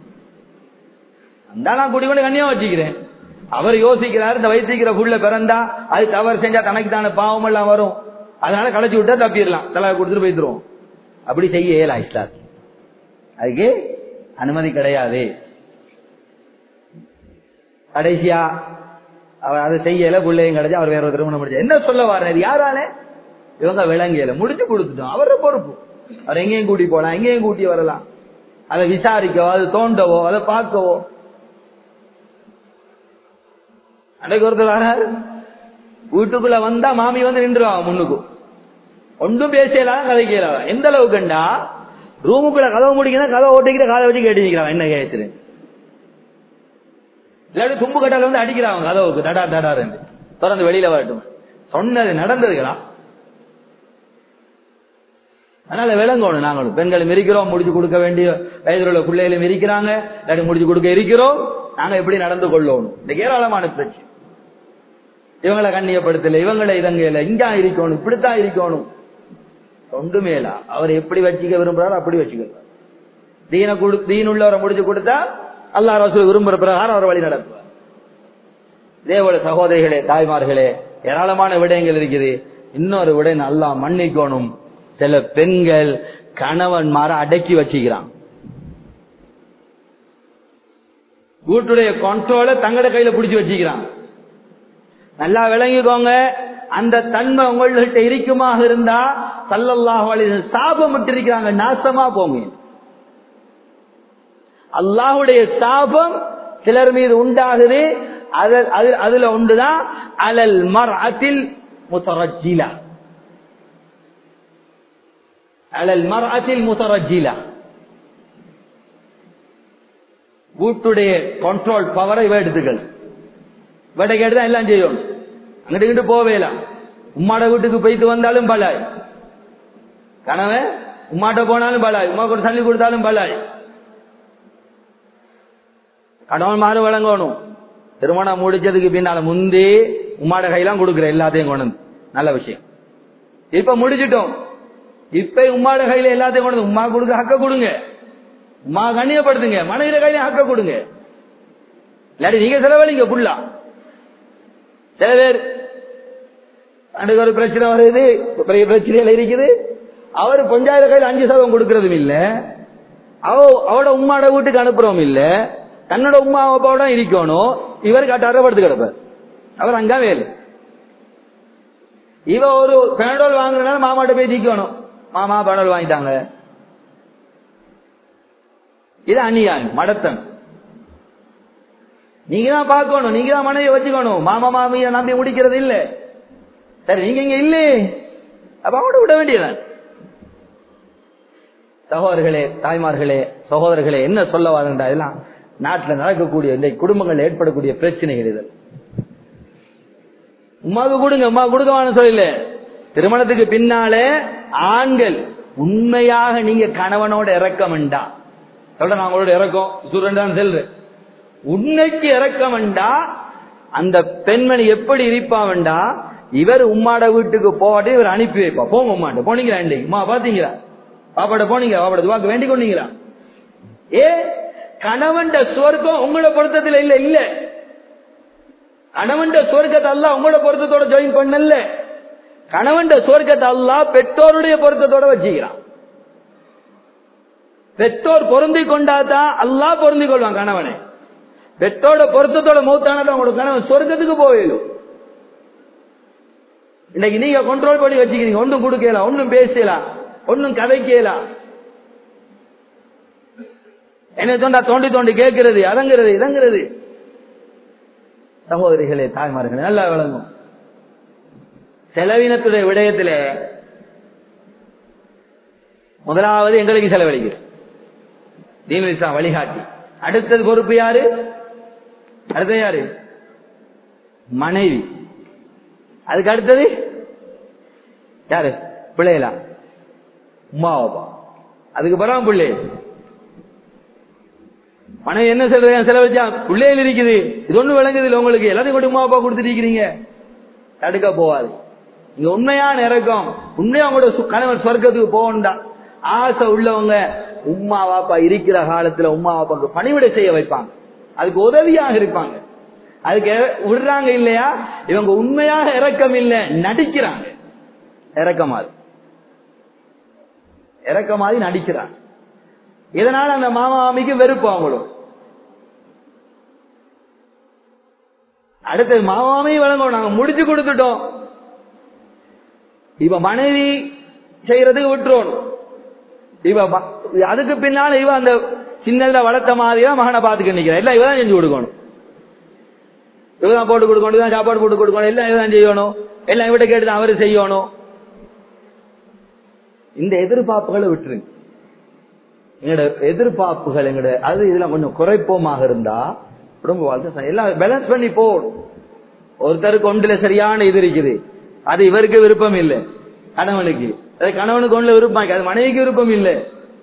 அந்த நான் கூட்டி கொண்டு கண்ணியா வச்சுக்கிறேன். அவர் யோசிக்கிறார், இந்த வயிற்றுக்கிற புள்ள பிறந்தா அது தவறு செஞ்சா தனக்கு தானே பாவம் எல்லாம் வரும், அதனால களைச்சு விட்டா தப்பிடலாம், தலா கொடுத்துட்டு போயிடுவோம். அப்படி செய்ய இயலா, இஸ்லாம் அதுக்கு அனுமதி கிடையாது. கடைசியா அவர் அதை செய்யல, பிள்ளையும் கிடைச்சா அவர் வேற ஒரு திருமணம் முடிச்சா. என்ன சொல்ல வர்றாரு, யாரால இவங்க விளங்கியல, முடிச்சு கொடுத்துட்டோம், அவரோட பொறுப்பு, அவர் எங்கேயும் கூட்டி போலாம், எங்கேயும் கூட்டி வரலாம், அதை விசாரிக்கவோ, அது தோண்டவோ, அதை பார்க்கவோ. அன்றைக்கு ஒருத்தர் வராரு, வீட்டுக்குள்ள வந்தா மாமி வந்து நின்றுவாங்க முன்னுக்கு, ஒன்றும் பேசலாம், கதை கேட்கலாம். எந்த அளவுக்குண்டா, ரூமுக்குள்ள கதவை முடிக்கணும், கதவை ஓட்டிக்கிட்டு காலை வச்சு கேட்டு நிற்கிறான், என்ன கேட்டு, இல்லாட்டி தும்பு கட்டால வந்து அடிக்கிறாங்க கதவுக்கு, தடா தடாரு திறந்து வெளியில வரட்டும், சொன்னது நடந்ததுங்களா. அதனால விளங்கணும், நாங்களும் பெண்களும் இருக்கிறோம், முடிச்சு கொடுக்க வேண்டிய வயதில் உள்ள பிள்ளைகளும் இருக்கிறாங்க, இல்லாட்டி முடிச்சு கொடுக்க இருக்கிறோம், நாங்க எப்படி நடந்து கொள்ளணும். இந்த ஏராளமான பிரச்சனை, இவங்களை கண்ணியப்படுத்தல, இவங்களை இதங்கல, இங்க இருக்கணும், இப்படித்தான் இருக்கணும், ஒன்றுமேலா. அவர் எப்படி வச்சுக்க விரும்புறாரோ அப்படி வச்சுக்கிறார். தீன் உள்ளவரை முடிச்சு கொடுத்தா அல்லாஹ் ரசூல் விரும்புற பிரகாரம் அவர் வழி நடத்துவார். இதே போல சகோதரிகளே, தாய்மார்களே, ஏராளமான விடயங்கள் இருக்குது. இன்னொரு விடயம் அல்லாஹ் மன்னிக்கணும், சில பெண்கள் கணவன்மார அடக்கி வச்சுக்கிறான், வீட்டுடைய கண்ட்ரோல தங்கட கையில பிடிச்சு வச்சுக்கிறான். நல்லா விளங்கிக்கோங்க, அந்த தன்மை உங்கள்கிட்ட இருக்குமாக இருந்தா ஸல்லல்லாஹு அலைஹி வஸல்லம் சாபம் விட்டிருக்கிறாங்க, நாசமா போங்க. அல்லாஹ்வுடைய சாபம் சிலர் மீது உண்டாகுது, அதுல ஒன்றுதான் அலல் மர்அத்தில் முத்தரஜ்ஜிலா, அலல் மர்அத்தில் முத்தரஜ்ஜிலா. வீட்டுடைய கண்ட்ரோல் பவரை இவ எடுத்துக்கள், இவட கேட்டுதான் எல்லாம் செய்யணும், அங்கிட்டு கிட்டு போவேலாம். உம்மாட வீட்டுக்கு போயிட்டு வந்தாலும் பலாய், கணவன் உம்மாட்ட போனாலும் பலாய், உமாக்கு ஒரு தள்ளி கொடுத்தாலும் பலாய். கணவன் மாறு வழங்கணும். திருமணம் முடிச்சதுக்கு பின்னால முந்தி உம்மாட கையெல்லாம் கொடுக்குற எல்லாத்தையும் கொண்டு, நல்ல விஷயம். இப்ப முடிச்சிட்டோம், இப்ப உம்மாட கையில எல்லாத்தையும் கொண்டு, உமா கொடுக்க ஹக்க கொடுங்க, உமா கண்ணியப்படுத்துங்க, மனைவிட கையில ஹக்க கொடுங்க, இல்லாட்டி நீங்க செலவழிங்க புள்ளா. சில பேர் அன்றைக்கு ஒரு பிரச்சனை வருது, பெரிய பிரச்சனையில இருக்குது, அவர் பஞ்சாயத்து கையில் 5% கொடுக்கறதும் இல்ல, அவட உம்மாட வீட்டுக்கு அனுப்புறோம் இல்ல, தன்னோட உமா அப்பாவோட இருக்கணும், இவர் கட்டார படுத்து கிடப்பார், அவர் அங்க வேலை. இவ ஒரு பெனடோல் வாங்குறதுனால மாமாட்ட போய் நிக்கணும், மாமா பெனடோல் வாங்கிட்டாங்க, இது அநியாயம், மடத்தன். நீங்க தான் பார்க்கணும், நீங்க தான் மனைவியை வச்சுக்கணும், மாமா மாமியை நம்பி முடிக்கிறது இல்ல. சரி, நீங்க இங்க இல்லே, அப்ப அவட விட வேண்டியதான். சகோதரர்களே, தாய்மார்களே, சகோதரர்களே, என்ன சொல்ல வாருண்டா, இதெல்லாம் நாட்டில் நடக்கக்கூடிய இந்த குடும்பங்கள் ஏற்படக்கூடிய பிரச்சனைகள். இது உமாவுக்கு கொடுங்க, உமா கொடுக்கவான்னு சொல்லல. திருமணத்துக்கு பின்னாலே ஆண்கள் உண்மையாக நீங்க கணவனோட இறக்கம்ண்டா சொல்ற, நான் உங்களோட இறக்கம் சூரண்டான்னு செல்றேன், உன்னைக்கு இறக்கம் வேண்டா அந்த பெண்மணி எப்படி இருப்பா வேண்டா, இவர் உம்மாட வீட்டுக்கு போவாட்டி இவர் அனுப்பி வைப்பா. போங்க உம்மாட்ட போனீங்களா, இன்னைக்கு உமா பாத்தீங்களா, பாப்பாட்ட போனீங்க, பாப்பாட துவாக்கு வேண்டிக் கொண்டீங்களா? ஏ கணவன் சுவர்க்கம் உங்களோட பொருத்தத்தில் இல்ல. இல்ல கணவன் சுவர்க்கத்தை அல்லாஹ் உங்களோட பொருத்தத்தோட ஜாயின் பண்ணல. கணவன் சுவர்க்கத்தை அல்லாஹ் பெற்றோருடைய பொருத்தத்தோட வச்சுக்கிறான். பெற்றோர் பொருந்தி கொண்டாதான் அல்லாஹ் பொருந்தி கொள்வான் கணவனை. பெற்றோட பொருத்தத்தோட மௌத்தானதான் உங்களுக்கு கணவன் சொர்க்கத்துக்கு போயிடும். இன்னைக்கு நீங்க கண்ட்ரோல் பண்ணி வச்சுக்கிறீங்க. ஒன்னும் கொடுக்கலாம், ஒன்னும் பேசலாம், ஒன்னும் கதைக்கலாம். என்ன சொன்னா தோண்டி தோண்டி கேட்கிறது, அதங்கிறது இதங்கிறது. சகோதரிகளே, தாய்மார்களே, நல்லா விளங்கும். செலவினத்துடைய விடயத்தில முதலாவது எங்களுக்கு செலவழிக்கிறது தீனுல் இஸ்லாம் வழிகாட்டி. அடுத்தது பொறுப்பு யாரு? அடுத்தது யாரு? மனைவி. அதுக்கு அடுத்தது யாரு? பிள்ளைகளா? உமா அப்பா. அதுக்கு பிறகு பிள்ளை. மனைவி என்ன செலவழிச்சா பிள்ளைகள் இருக்குது, இது ஒண்ணு விளங்குது இல்லை உங்களுக்கு. எல்லாத்தையும் கொண்டு உமா அப்பா கொடுத்துட்டு இருக்கிறீங்க. தடுக்க போவாது. இங்க உண்மையான இறக்கம், உண்மையா உங்களோட கணவன் சொர்க்கத்துக்கு போகணும்டா ஆசை உள்ளவங்க உம்மா வாப்பா இருக்கிற காலத்துல உம்மா வாப்பாக்கு பணிவிடை செய்ய வைப்பாங்க, அதுக்கு உதவியாக இருப்பாங்க. அதுக்கு விடுறாங்க இல்லையா? இவங்க உண்மையாக இறக்கம் இல்ல, நடிக்கிறாங்க. இறக்கமாதி நடிக்கிறாங்க. இதனால அந்த மாமா மாமிக்கு வெறுப்பு அவங்களும். அடுத்தது மாமாமையும் வழங்கும், நாங்க முடிச்சு கொடுத்துட்டோம், இப்ப மனைவி செய்யறதுக்கு விட்டுறோம். இவ அதுக்கு பின்னால இவ அந்த சின்னல வளர்த்த மாதிரியா மகனை பார்த்துக்க நிக்கிறா. எல்லாம் இவதான் செஞ்சு கொடுக்கணும், இவதான் போட்டு கொடுக்கணும், இவதான் சாப்பாடு போட்டு கொடுக்கணும், எல்லாம் இவதான் செய்யணும், எல்லாம் இவட்ட கேட்டுதான் அவரு செய்யணும். இந்த எதிர்பார்ப்புகளை விட்டுருங்க. எங்களோட எதிர்பார்ப்புகள் எங்களோட அது இதுல கொஞ்சம் குறைப்போமாக இருந்தா குடும்ப வாழ்க்கை எல்லாம் பேலன்ஸ் பண்ணி போகணும். ஒருத்தருக்கு ஒன்றுல சரியான இது இருக்குது, அது இவருக்கு விருப்பம் இல்லை, கணவனுக்கு அது கணவனுக்கு ஒன்றுல விருப்பம், அது மனைவிக்கு விருப்பம் இல்லை.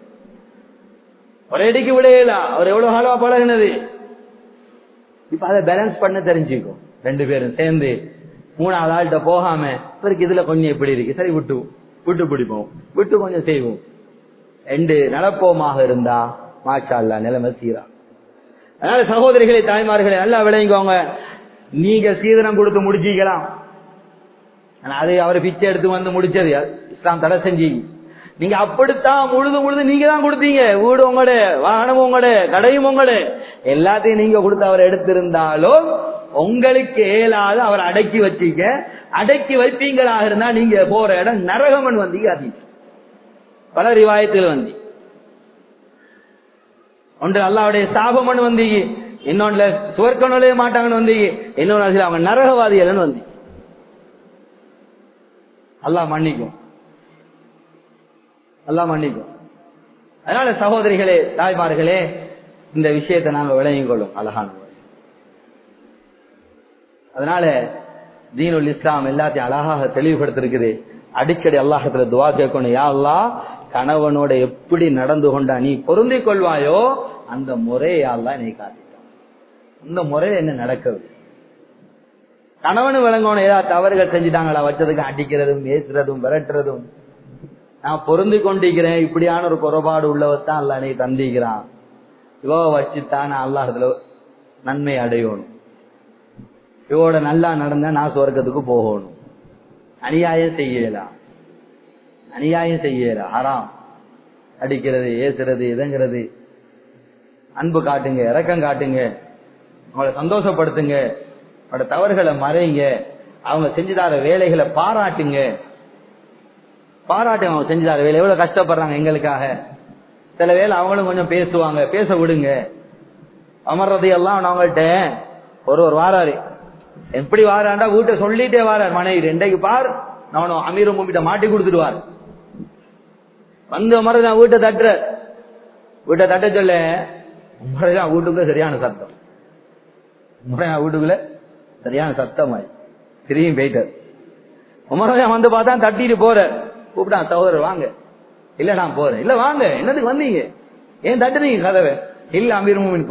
ஒரே அடிக்கு விடையலாம், அவர் எவ்வளவு காலமா பழகினது. இப்ப அதை பேலன்ஸ் பண்ண தெரிஞ்சுக்கும். ரெண்டு பேரும் சேர்ந்து மூணாவது ஆள்கிட்ட போகாம இவருக்கு இதுல கொஞ்சம் எப்படி இருக்கு, சரி விட்டு விட்டு பிடிப்போம், விட்டு கொஞ்சம் செய்வோம் என்று நடப்போமாக இருந்தா மாஷா அல்லாஹ் நிலைமை சீரா. அதனால சகோதரிகளை தாய்மார்களை நல்லா விளங்கிக்கோங்க. நீங்க சீதனம் கொடுத்து முடிச்சிக்கலாம், அது அவரை பிச்சை எடுத்து வந்து முடிச்சது இஸ்லாம் தடை செஞ்சு. நீங்க அப்படித்தான் முழுது நீங்க தான் கொடுத்தீங்க. வீடு உங்களோட, வாகனம் உங்களோட, கடையும் உங்களோட, எல்லாத்தையும் நீங்க கொடுத்து அவர் எடுத்திருந்தாலும் உங்களுக்கு ஏலாத அவர் அடக்கி வச்சீங்க. அடக்கி வைப்பீங்களாக இருந்தா நீங்க போற இடம் நரகமன் வந்தீங்க. அது பல ரிவாயத்தில் வந்து ஒன்று அல்லாஹ்வுடைய சாபமன் வந்தீங்க, இன்னொன்னுல சுவர்க்கம் நுழைய மாட்டாங்கன்னு வந்தீங்க, இன்னொன்னு அவங்க நரகவாதிகள் வந்து. அல்லாஹ் மன்னிக்கும், அல்லாஹ் மன்னிக்கும். அதனால சகோதரிகளே தாய்மார்களே, இந்த விஷயத்தை நாங்கள் விளங்கிக் கொள்ளும் அழகான. அதனால தீனுல் இஸ்லாம் எல்லாத்தையும் அழகாக தெளிவுபடுத்திருக்குது. அடிக்கடி அல்லாஹ்விடத்துல துஆ கேட்கணும், யா அல்லாஹ் கணவனோட எப்படி நடந்து கொண்டா நீ பொருந்திக் கொள்வாயோ அந்த முறையை அல்லாஹ் நீ காட்டிட்டான். இந்த முறை என்ன நடக்குது? கணவனு விளங்கணும், ஏதாவது தவறுகள் செஞ்சுட்டாங்களா வச்சதுக்கு அடிக்கிறதும் ஏசுறதும் விரட்டுறதும். நான் பொருந்தி கொண்டிருக்கிறேன், இப்படியான ஒரு குறைபாடு உள்ளவத்தான் அல்லாஹ் நீ தந்திக்கிறான், இவ வச்சுத்தான் நான் அல்லாஹ்விடத்துல நன்மை அடையணும், இவோட நல்லா நடந்தா நான் சொர்க்கத்துக்கு போகணும். அநியாயம் செய்யலாம், அநியாயம் செய்யலாம், ஹராம். அடிக்கிறது ஏசுறது இதங்கிறது. அன்பு காட்டுங்க, இரக்கம் காட்டுங்க, அவங்களை சந்தோஷப்படுத்துங்க, அவங்களோட தவறுகளை மறைங்க, அவங்க செஞ்சுதார வேலைகளை பாராட்டுங்க. பாராட்டுங்க அவங்க செஞ்சுதார வேலை, எவ்வளவு கஷ்டப்படுறாங்க எங்களுக்காக. சில வேலை அவங்களும் கொஞ்சம் பேசுவாங்க, பேச விடுங்க. அமர்றதையெல்லாம் அவங்கள்ட்ட ஒரு வாராரு, எப்படி வாராண்டா வீட்டை சொல்லிட்டே வாரார் மனைவி, ரெண்டைக்கு பார் நான் அமீரும் மும்பிட்ட மாட்டி கொடுத்துடுவார். வந்து அமர்தான் வீட்டை தட்டுற, வீட்டை தட்ட சொல்ல உமரதான் வீட்டுக்குள்ள சரியான சத்தம், உமரதான் வீட்டுக்குள்ள சரியான சத்தமாய் திரும்பி போயிட்டார். உமரதான் வந்து பார்த்தா தட்டிட்டு போற, கூப்பிட்டான் சகோதரர் வாங்க. இல்ல நான் போறேன். இல்ல வாங்க, என்னதுக்கு வந்தீங்க, ஏன் தட்டுறீங்க கதவை? இல்ல அமீர் முமின் போறேன்.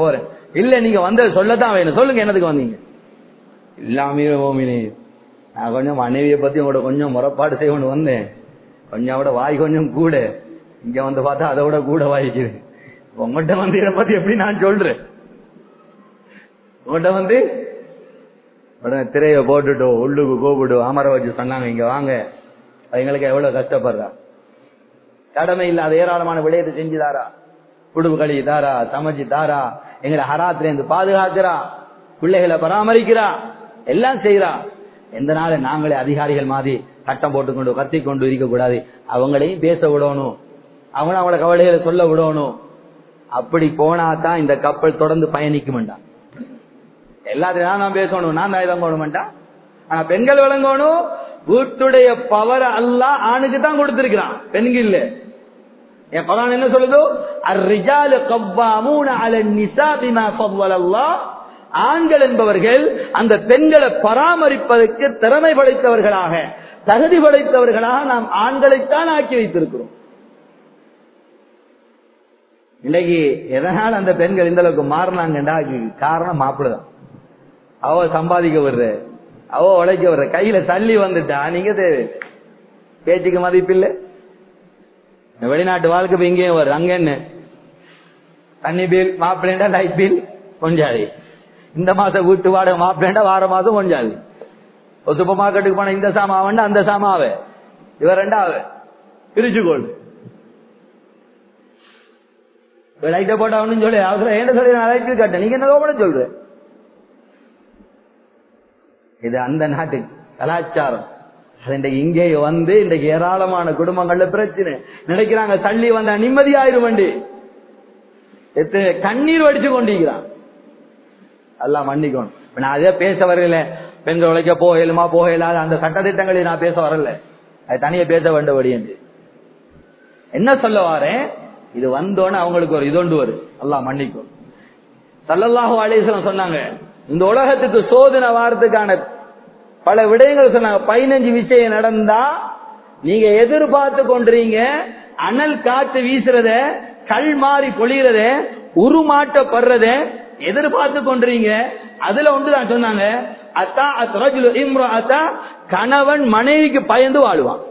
இல்ல நீங்க வந்து சொல்லத்தான் வேணும், சொல்லுங்க என்னதுக்கு வந்தீங்க. இல்லாமே ஓமினே நான் கொஞ்சம் மனைவியை பத்தி உங்களோட கொஞ்சம் முறைப்பாடு செய்யணும் வந்தேன், கொஞ்சம் அவட வாய் கொஞ்சம் கூட, இங்க வந்து பார்த்தா அதை விட கூட வாய்க்குது. உங்கள்கிட்ட வந்து இதை பத்தி எப்படி நான் சொல்றேன், உங்கள்கிட்ட வந்து உடனே திரைய போட்டுட்டோ உள்ளுக்கு கூப்பிடு அமர வச்சு சொன்னாங்க இங்க வாங்க, எங்களுக்கு எவ்வளவு கஷ்டப்படுறா, கடமை இல்லாத ஏராளமான விடயத்தை செஞ்சு தாரா, குடும்ப கழுவி தாரா, சமைச்சு தாரா, எங்களை ஹராத்துல இருந்து பாதுகாக்கிறா, பிள்ளைகளை பராமரிக்கிறா, எல்லாம் செய்யறா. எந்த நாள் நாங்களே அதிகாரிகள் மாதிரி சட்டம் போட்டுக்கொண்டு கத்திக்கொண்டு இருக்கக்கூடாது, அவங்களையும் பேச விடணும், அவங்கள கவலைகளை சொல்ல விடணும். அப்படி போனாதான் இந்த கப்பல் தொடர்ந்து பயணிக்கும்டா. எல்லாத்தையும் நான் பேசணும், நான் தான் இறங்கணும்டா. ஆனா பெண்கள் விளங்கணும், வீட்டுடைய பவர் அல்லாஹ் ஆணுக்கு தான் கொடுத்திருக்கிறான், பெண்கள் இல்ல. என் குர்ஆன் என்ன சொல்லுது, அர்-ரிஜாலு கவ்வாமூன அலன் நிஸா பிமா ஃபضலல்லாஹ், ஆண்கள் என்பவர்கள் அந்த பெண்களை பராமரிப்பதற்கு திறமை படைத்தவர்களாக, தகுதி படைத்தவர்களாக நாம் ஆண்களைத்தான் ஆக்கி வைத்திருக்கிறோம். இன்னைக்கு எதனால் அந்த பெண்கள் இந்த அளவுக்கு மாறினாங்கடா, காரணம் மாப்பிள்ளதான். அவ சம்பாதிக்க வர்ற, அவ உழைக்க வர்ற, கையில தள்ளி வந்துட்டா நீங்க தேவை, பேச்சுக்கு மதிப்பில்லை. வெளிநாட்டு வாழ்க்கை இங்கேயும் வருது, அங்க என்ன தண்ணி பில் மாப்பிள்ளா, லைட் பில் கொஞ்சாதி, இந்த மாசம் வீட்டு வாடகை மாப்பிள்ளா, வார மாசம் கொஞ்சாதி. ஒரு சூப்பர் மார்க்கெட்டுக்கு போன இந்த சாமாவன் அந்த சாமாவ இவ ரெண்டாவ பிரிச்சுக்கோள், லைட்ட போட்டவனு சொல்லி அவசரம் என்ன சொல்லி நான் லைட்டு காட்டேன், நீங்க என்ன கூட சொல்ற. இது அந்த நாட்டு கலாச்சாரம். இங்கே வந்து இன்றைக்கு ஏராளமான குடும்பங்கள்ல பிரச்சனை நினைக்கிறாங்க, தள்ளி வந்தா நிம்மதியாயிரும் வண்டி, கண்ணீர் வடிச்சு கொண்டிருக்கிறான். எல்லாம் மன்னிக்கணும். நான் அதே பேச வரல, பெண்கள் உழைக்க போகலுமா போகலாத அந்த சட்டத்திட்டங்களை நான் பேச வரல, அது தனியா பேச வேண்டபடி என்று என்ன சொல்ல வாரேன். இது வந்தோன்னு அவங்களுக்கு ஒரு இதொண்டு வரும், அல்லாஹ் மன்னிக்கும். ஸல்லல்லாஹு அலைஹி வஸல்லம் சொன்னாங்க, இந்த உலகத்துக்கு சோதனை வாரத்துக்கான பல விடயங்கள் சொன்னாங்க. 15 விஷயம் நடந்தா நீங்க எதிர்பார்த்து கொண்டிருங்க, அனல் காத்து வீசுறத, கல் மாறி பொழியறத, உருமாட்டப்படுறத எதிர்பார்த்து கொண்டிருங்க. அதுல ஒன்றுதான் சொன்னாங்க, அத்தா அத்ரஜுலு இம்ரஅதா, கணவன் மனைவிக்கு பயந்து வாழுவான்.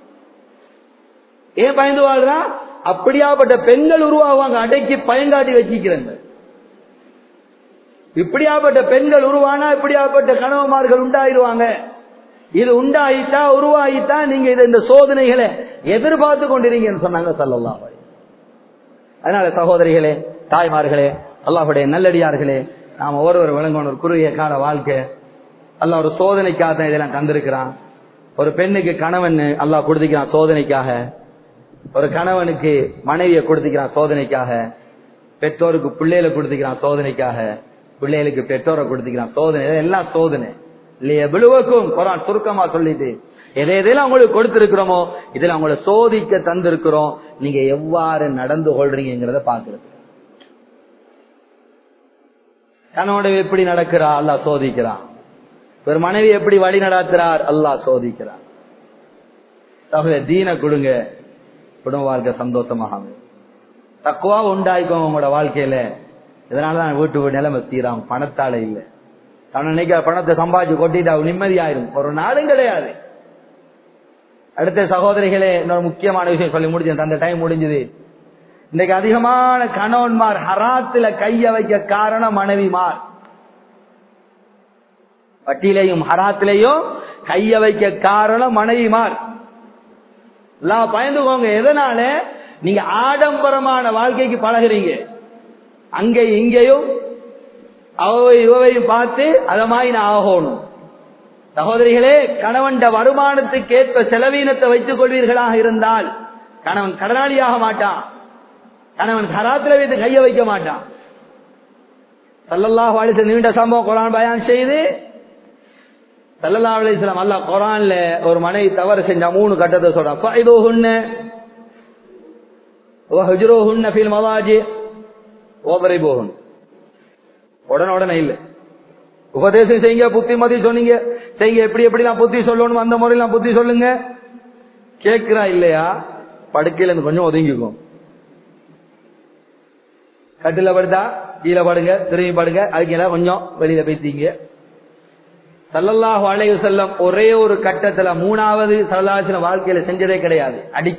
ஏன் பயந்து வாழ்றா? அப்படியாப்பட்ட பெண்கள் உருவாகுவாங்க, அடைக்கி பயங்காட்டி வச்சிக்கிறாங்க. இப்படியாப்பட்ட பெண்கள் உருவானா இப்படியாப்பட்ட கணவன்மார்கள் உண்டாயிருவாங்க. இது உண்டாயிட்டா உருவாயிட்டா நீங்க இந்த சோதனைகளை எதிர்பார்த்து கொண்டிருங்கன்னு சொன்னாங்க ஸல்லல்லாஹு அலைஹி வஸல்லம். அதனால சகோதரிகளே, தாய்மார்களே, அல்லாஹ்வுடைய நல்லடியார்களே, நாம ஒருவர் விளங்கணும், ஒரு குறுகிய கால வாழ்க்கை அல்லாஹ் ஒரு சோதனைக்காக தான் இதெல்லாம் தந்திருக்கிறான். ஒரு பெண்ணுக்கு கணவன் அல்லாஹ் கொடுத்திருக்கிறான் சோதனைக்காக, ஒரு கணவனுக்கு மனைவியை கொடுத்திருக்கிறான் சோதனைக்காக, பெற்றோருக்கு பிள்ளைகளை கொடுத்திருக்கிறான் சோதனைக்காக, பிள்ளைகளுக்கு பெற்றோரை கொடுத்திருக்கிறான் சோதனை. எல்லாம் சோதனை இல்லையா? விழுவக்கும் குர்ஆன் சுருக்கமா சொல்லிட்டு எதையெல்லாம் உங்களுக்கு கொடுத்திருக்கிறோமோ இதுல உங்களை சோதிக்க தந்திருக்கிறோம். நீங்க எவ்வாறு நடந்து கொள்றீங்கிறத பாக்குறது. கணவனோட எப்படி நடக்கிறா அல்லாஹ் சோதிக்கிறான். ஒரு மனைவி எப்படி வழி நடாத்துறார் அல்லாஹ் சோதிக்கிறான். தீன கொடுங்க, குடும்ப வாழ்க்கை சந்தோஷமாக தக்குவா உண்டாய்க்கும் உங்களோட வாழ்க்கையில. இதனாலதான் வீட்டு நிலைமை தீராம, பணத்தால இல்ல. நினைக்கிற பணத்தை சம்பாதிச்சு கொட்டிட்டா நிம்மதியாயிரும், ஒரு நாளும் கிடையாது. அடுத்த சகோதரிகளே, இன்னொரு முக்கியமான விஷயம் சொல்லி முடிஞ்சது, அந்த டைம் முடிஞ்சது. இன்னைக்கு அதிகமான கணவன்மார் ஹராத்துல கைய வைக்க காரணம் மனைவிமார். வட்டியிலையும் ஹராத்திலையும் கைய வைக்க காரணம் மனைவிமார். எல்லாம் பயந்துக்கோங்க. எதனால? நீங்க ஆடம்பரமான வாழ்க்கைக்கு பழகுறீங்க, அங்கே இங்கேயும் இவையும் பார்த்து அதை மாதிரி நான் ஆகணும். சகோதரிகளே, கணவன் வருமானத்துக்கு ஏற்ப செலவீனத்தை வைத்துக் கொள்வீர்களாக இருந்தால் கணவன் கடனாளியாக மாட்டான், கணவன் ஹராத்துல வைத்து கைய வைக்க மாட்டான். ஸல்லல்லாஹு அலைஹி வஸல்லம் நீண்ட சம்பவம் குர்ஆன் பயான் செய்து, ஸல்லல்லாஹு அலைஹி வஸல்லம் அல்லாஹ் குர்ஆன்ல ஒரு மனைவி தவறு செஞ்சா 3 கட்டத்தை சொல்றான். ஃபைதுஹுன்ன வஹஜுருஹுன்ன ஃபில் மவாஜி வதரிபுஹுன். உடனே இல்ல, உபதேசம் செய்யுங்க, புத்திமதி சொன்னீங்க செய்யுங்க, எப்படி எப்படி நான் புத்தி சொல்லணும் அந்த முறையில் நான் புத்தி சொல்லுங்க. கேட்கிறா இல்லையா? படுக்கையில இருந்து கொஞ்சம் ஒதுங்கிக்கும். கட்டில படுத்தா கீழே படுங்க, திரும்பி படுங்க, அதுக்கு கொஞ்சம் வெளியில பேசிங்க. ஸல்லல்லாஹு அலைஹி வஸல்லம் ஒரே ஒரு கட்டத்துல மூணாவது ஸல்லல்லாஹு அலைஹி வஸல்லம் வாழ்க்கையில செஞ்சதே கிடையாது.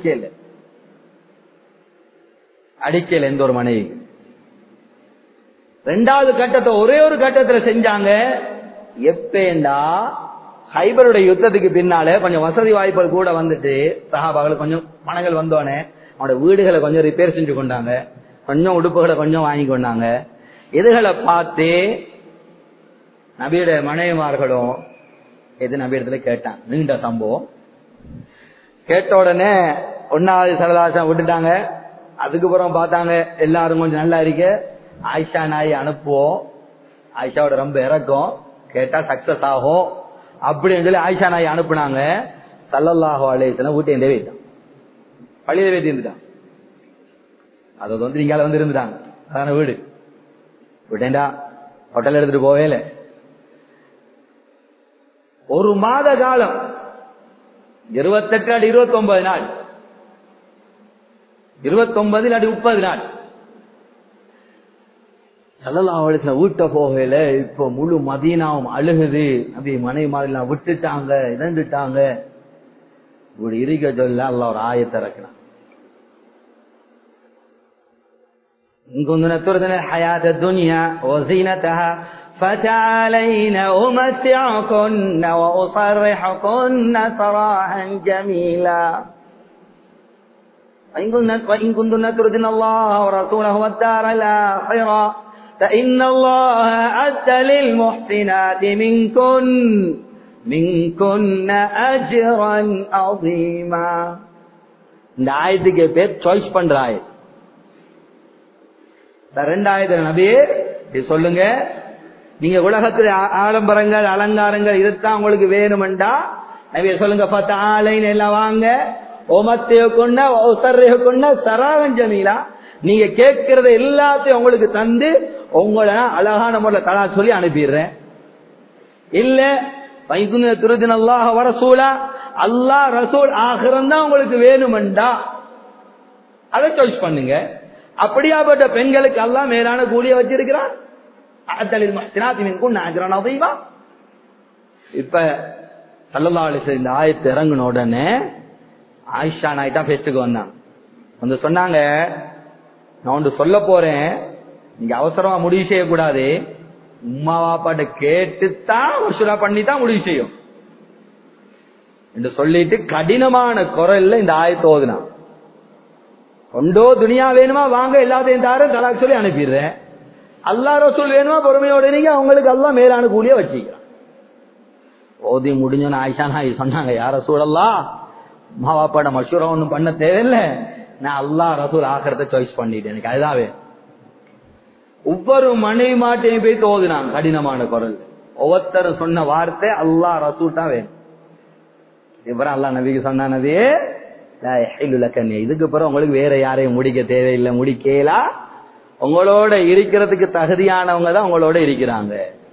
அடிக்கல எந்த ஒரு மனைவி. ரெண்டாவது கட்டத்தை ஒரே ஒரு கட்டத்துல செஞ்சாங்க. எப்பேண்டா ஹைபருடைய யுத்தத்துக்கு பின்னால கொஞ்சம் வசதி வாய்ப்புகள் கூட வந்துட்டு சஹாபாக்கள் கொஞ்சம் பணங்கள் வந்தோடனே அவனோட வீடுகளை கொஞ்சம் ரிப்பேர் செஞ்சு கொண்டாங்க, கொஞ்சம் உடுப்புகளை கொஞ்சம் வாங்கி கொண்டாங்க. இதுகளை பார்த்து நபியுடைய மனைவிமார்களும் எது நபி இடத்துல கேட்டான். நீண்ட சம்பவம். கேட்ட உடனே ஒன்னாவது சலதாசம் விட்டுட்டாங்க. அதுக்கப்புறம் பார்த்தாங்க எல்லாரும் கொஞ்சம் நல்லா இருக்க, ஆயிஷா நாயை அனுப்புவோம், ஆயிஷாவோட ரொம்ப இறக்கும், கேட்டா சக்சஸ் ஆகும் அப்படின்னு சொல்லி ஆயிஷா நாயை அனுப்புனாங்க. ஸல்லல்லாஹு அலைஹி வஸல்லம் வீட்டை எந்த வைத்தான், பள்ளியில வைத்து இருந்துட்டான். அது வந்து நீங்க வந்து இருந்துட்டாங்க. அதான வீடு விட்டேன்டா, ஹோட்டல் எடுத்துட்டு போவே இல்லை. ஒரு மாத காலம் 28 அடி 29 நாள், 29 அடி 30 நாள் ஸல்லல்லாஹு அலைஹி வஸல்லம் வீட்டை போகல. இப்ப முழு மதீனாவும் அழுகுது. அப்படி மனைவி மாதிரி விட்டுட்டாங்க, இறந்துட்டாங்க. இப்படி இருக்க சொல்ல அல்லாஹ் ஒரு ஆயத்தை இறக்கினான். إن كنتن تردن الحياة الدنيا وزينتها فتعالين أمتعكن وأصرحكن سراحا جميلا وإن كنتن تردن الله ورسوله والدار الآخرة فإن الله أعد للمحسنات منكن أجرا عظيما. இந்த ஆயத்துக்கு பேர் சாய்ஸ் பண்ற ஆயத். ரெண்டாயிரத்து நபியே சொல்லுங்க, நீங்க உலகத்துல ஆடம்பரங்கள் அலங்காரங்கள் இதுதான் உங்களுக்கு வேணுமெண்டா நபியே சொல்லுங்க, ஃபதஆலைன் எல்லாம் வாங்க, ஓமத்தேகுன்ன வஸர்ரிஹுன்ன சராகன் ஜமீலா, நீங்க கேட்கறத எல்லாத்தையும் உங்களுக்கு தந்து உங்களை அழகான முறையில் தலா சொல்லி அனுப்பிடுறேன். இல்ல வைகுந்த துருதின் அல்லாஹ் வரசூலா, அல்லாஹ் ரசூல் ஆகிரம் தான் உங்களுக்கு வேணுமெண்டா அதை சாய்ஸ் பண்ணுங்க. அப்படியாப்பட்ட பெண்களுக்கு அல்லாஹ் மேலான கூலிய வச்சிருக்கிறான். இப்ப ஸல்லல்லாஹு அலைஹி வஸல்லம் இந்த ஆயத்து இறங்கின உடனே ஆயிஷா நாய் தான் பேச்சுக்கு வந்தாங்க. வந்து சொன்னாங்க, நான் ஒன்று சொல்ல போறேன், நீங்க அவசரமா முடிவு செய்யக்கூடாது, உம்மா வாப்பாட்ட கேட்டுத்தான் மஷூரா பண்ணி தான் முடிவு செய்யும் என்று சொல்லிட்டு கடினமான குரல்ல இந்த ஆயத்தை ஓதுனா. ஒண்டோ துனியா வேணுமா வாங்க, எல்லாத்தையும் தார தலாக் சொல்லி அனுப்பிடுறேன். அல்லாஹ் ரசூல் வேணுமா பொறுமையோட நீங்க அவங்களுக்கு அல்லாஹ் மேலான கூலிய வச்சுக்கிறான். ஓதி முடிஞ்சோன்னு ஆயிஷா நாய் சொன்னாங்க, யா ரசூலல்லாஹ், அம்மா வாப்பாட மஷூரா ஒன்னும் பண்ண தேவையில்லை, நான் அல்லாஹ் ரசூல் ஆகிறத சாய்ஸ் பண்ணிட்டேன், எனக்கு அதுதான் வேணும். ஒவ்வொரு மனைவி மாட்டையும் போய் தோதுனாங்க கடினமான குரல். ஒவ்வொருத்தரும் சொன்ன வார்த்தை அல்லாஹ் ரசூல் தான் வேணும். இவரும் அல்லாஹ் நபிக்கு சொன்ன நபியே, இதுக்கு பிறகு உங்களுக்கு வேற யாரையும் முடிக்க தேவையில்லை, முடிக்கலா, உங்களோட இருக்கிறதுக்கு தகுதியானவங்க தான் உங்களோட இருக்கிறாங்க.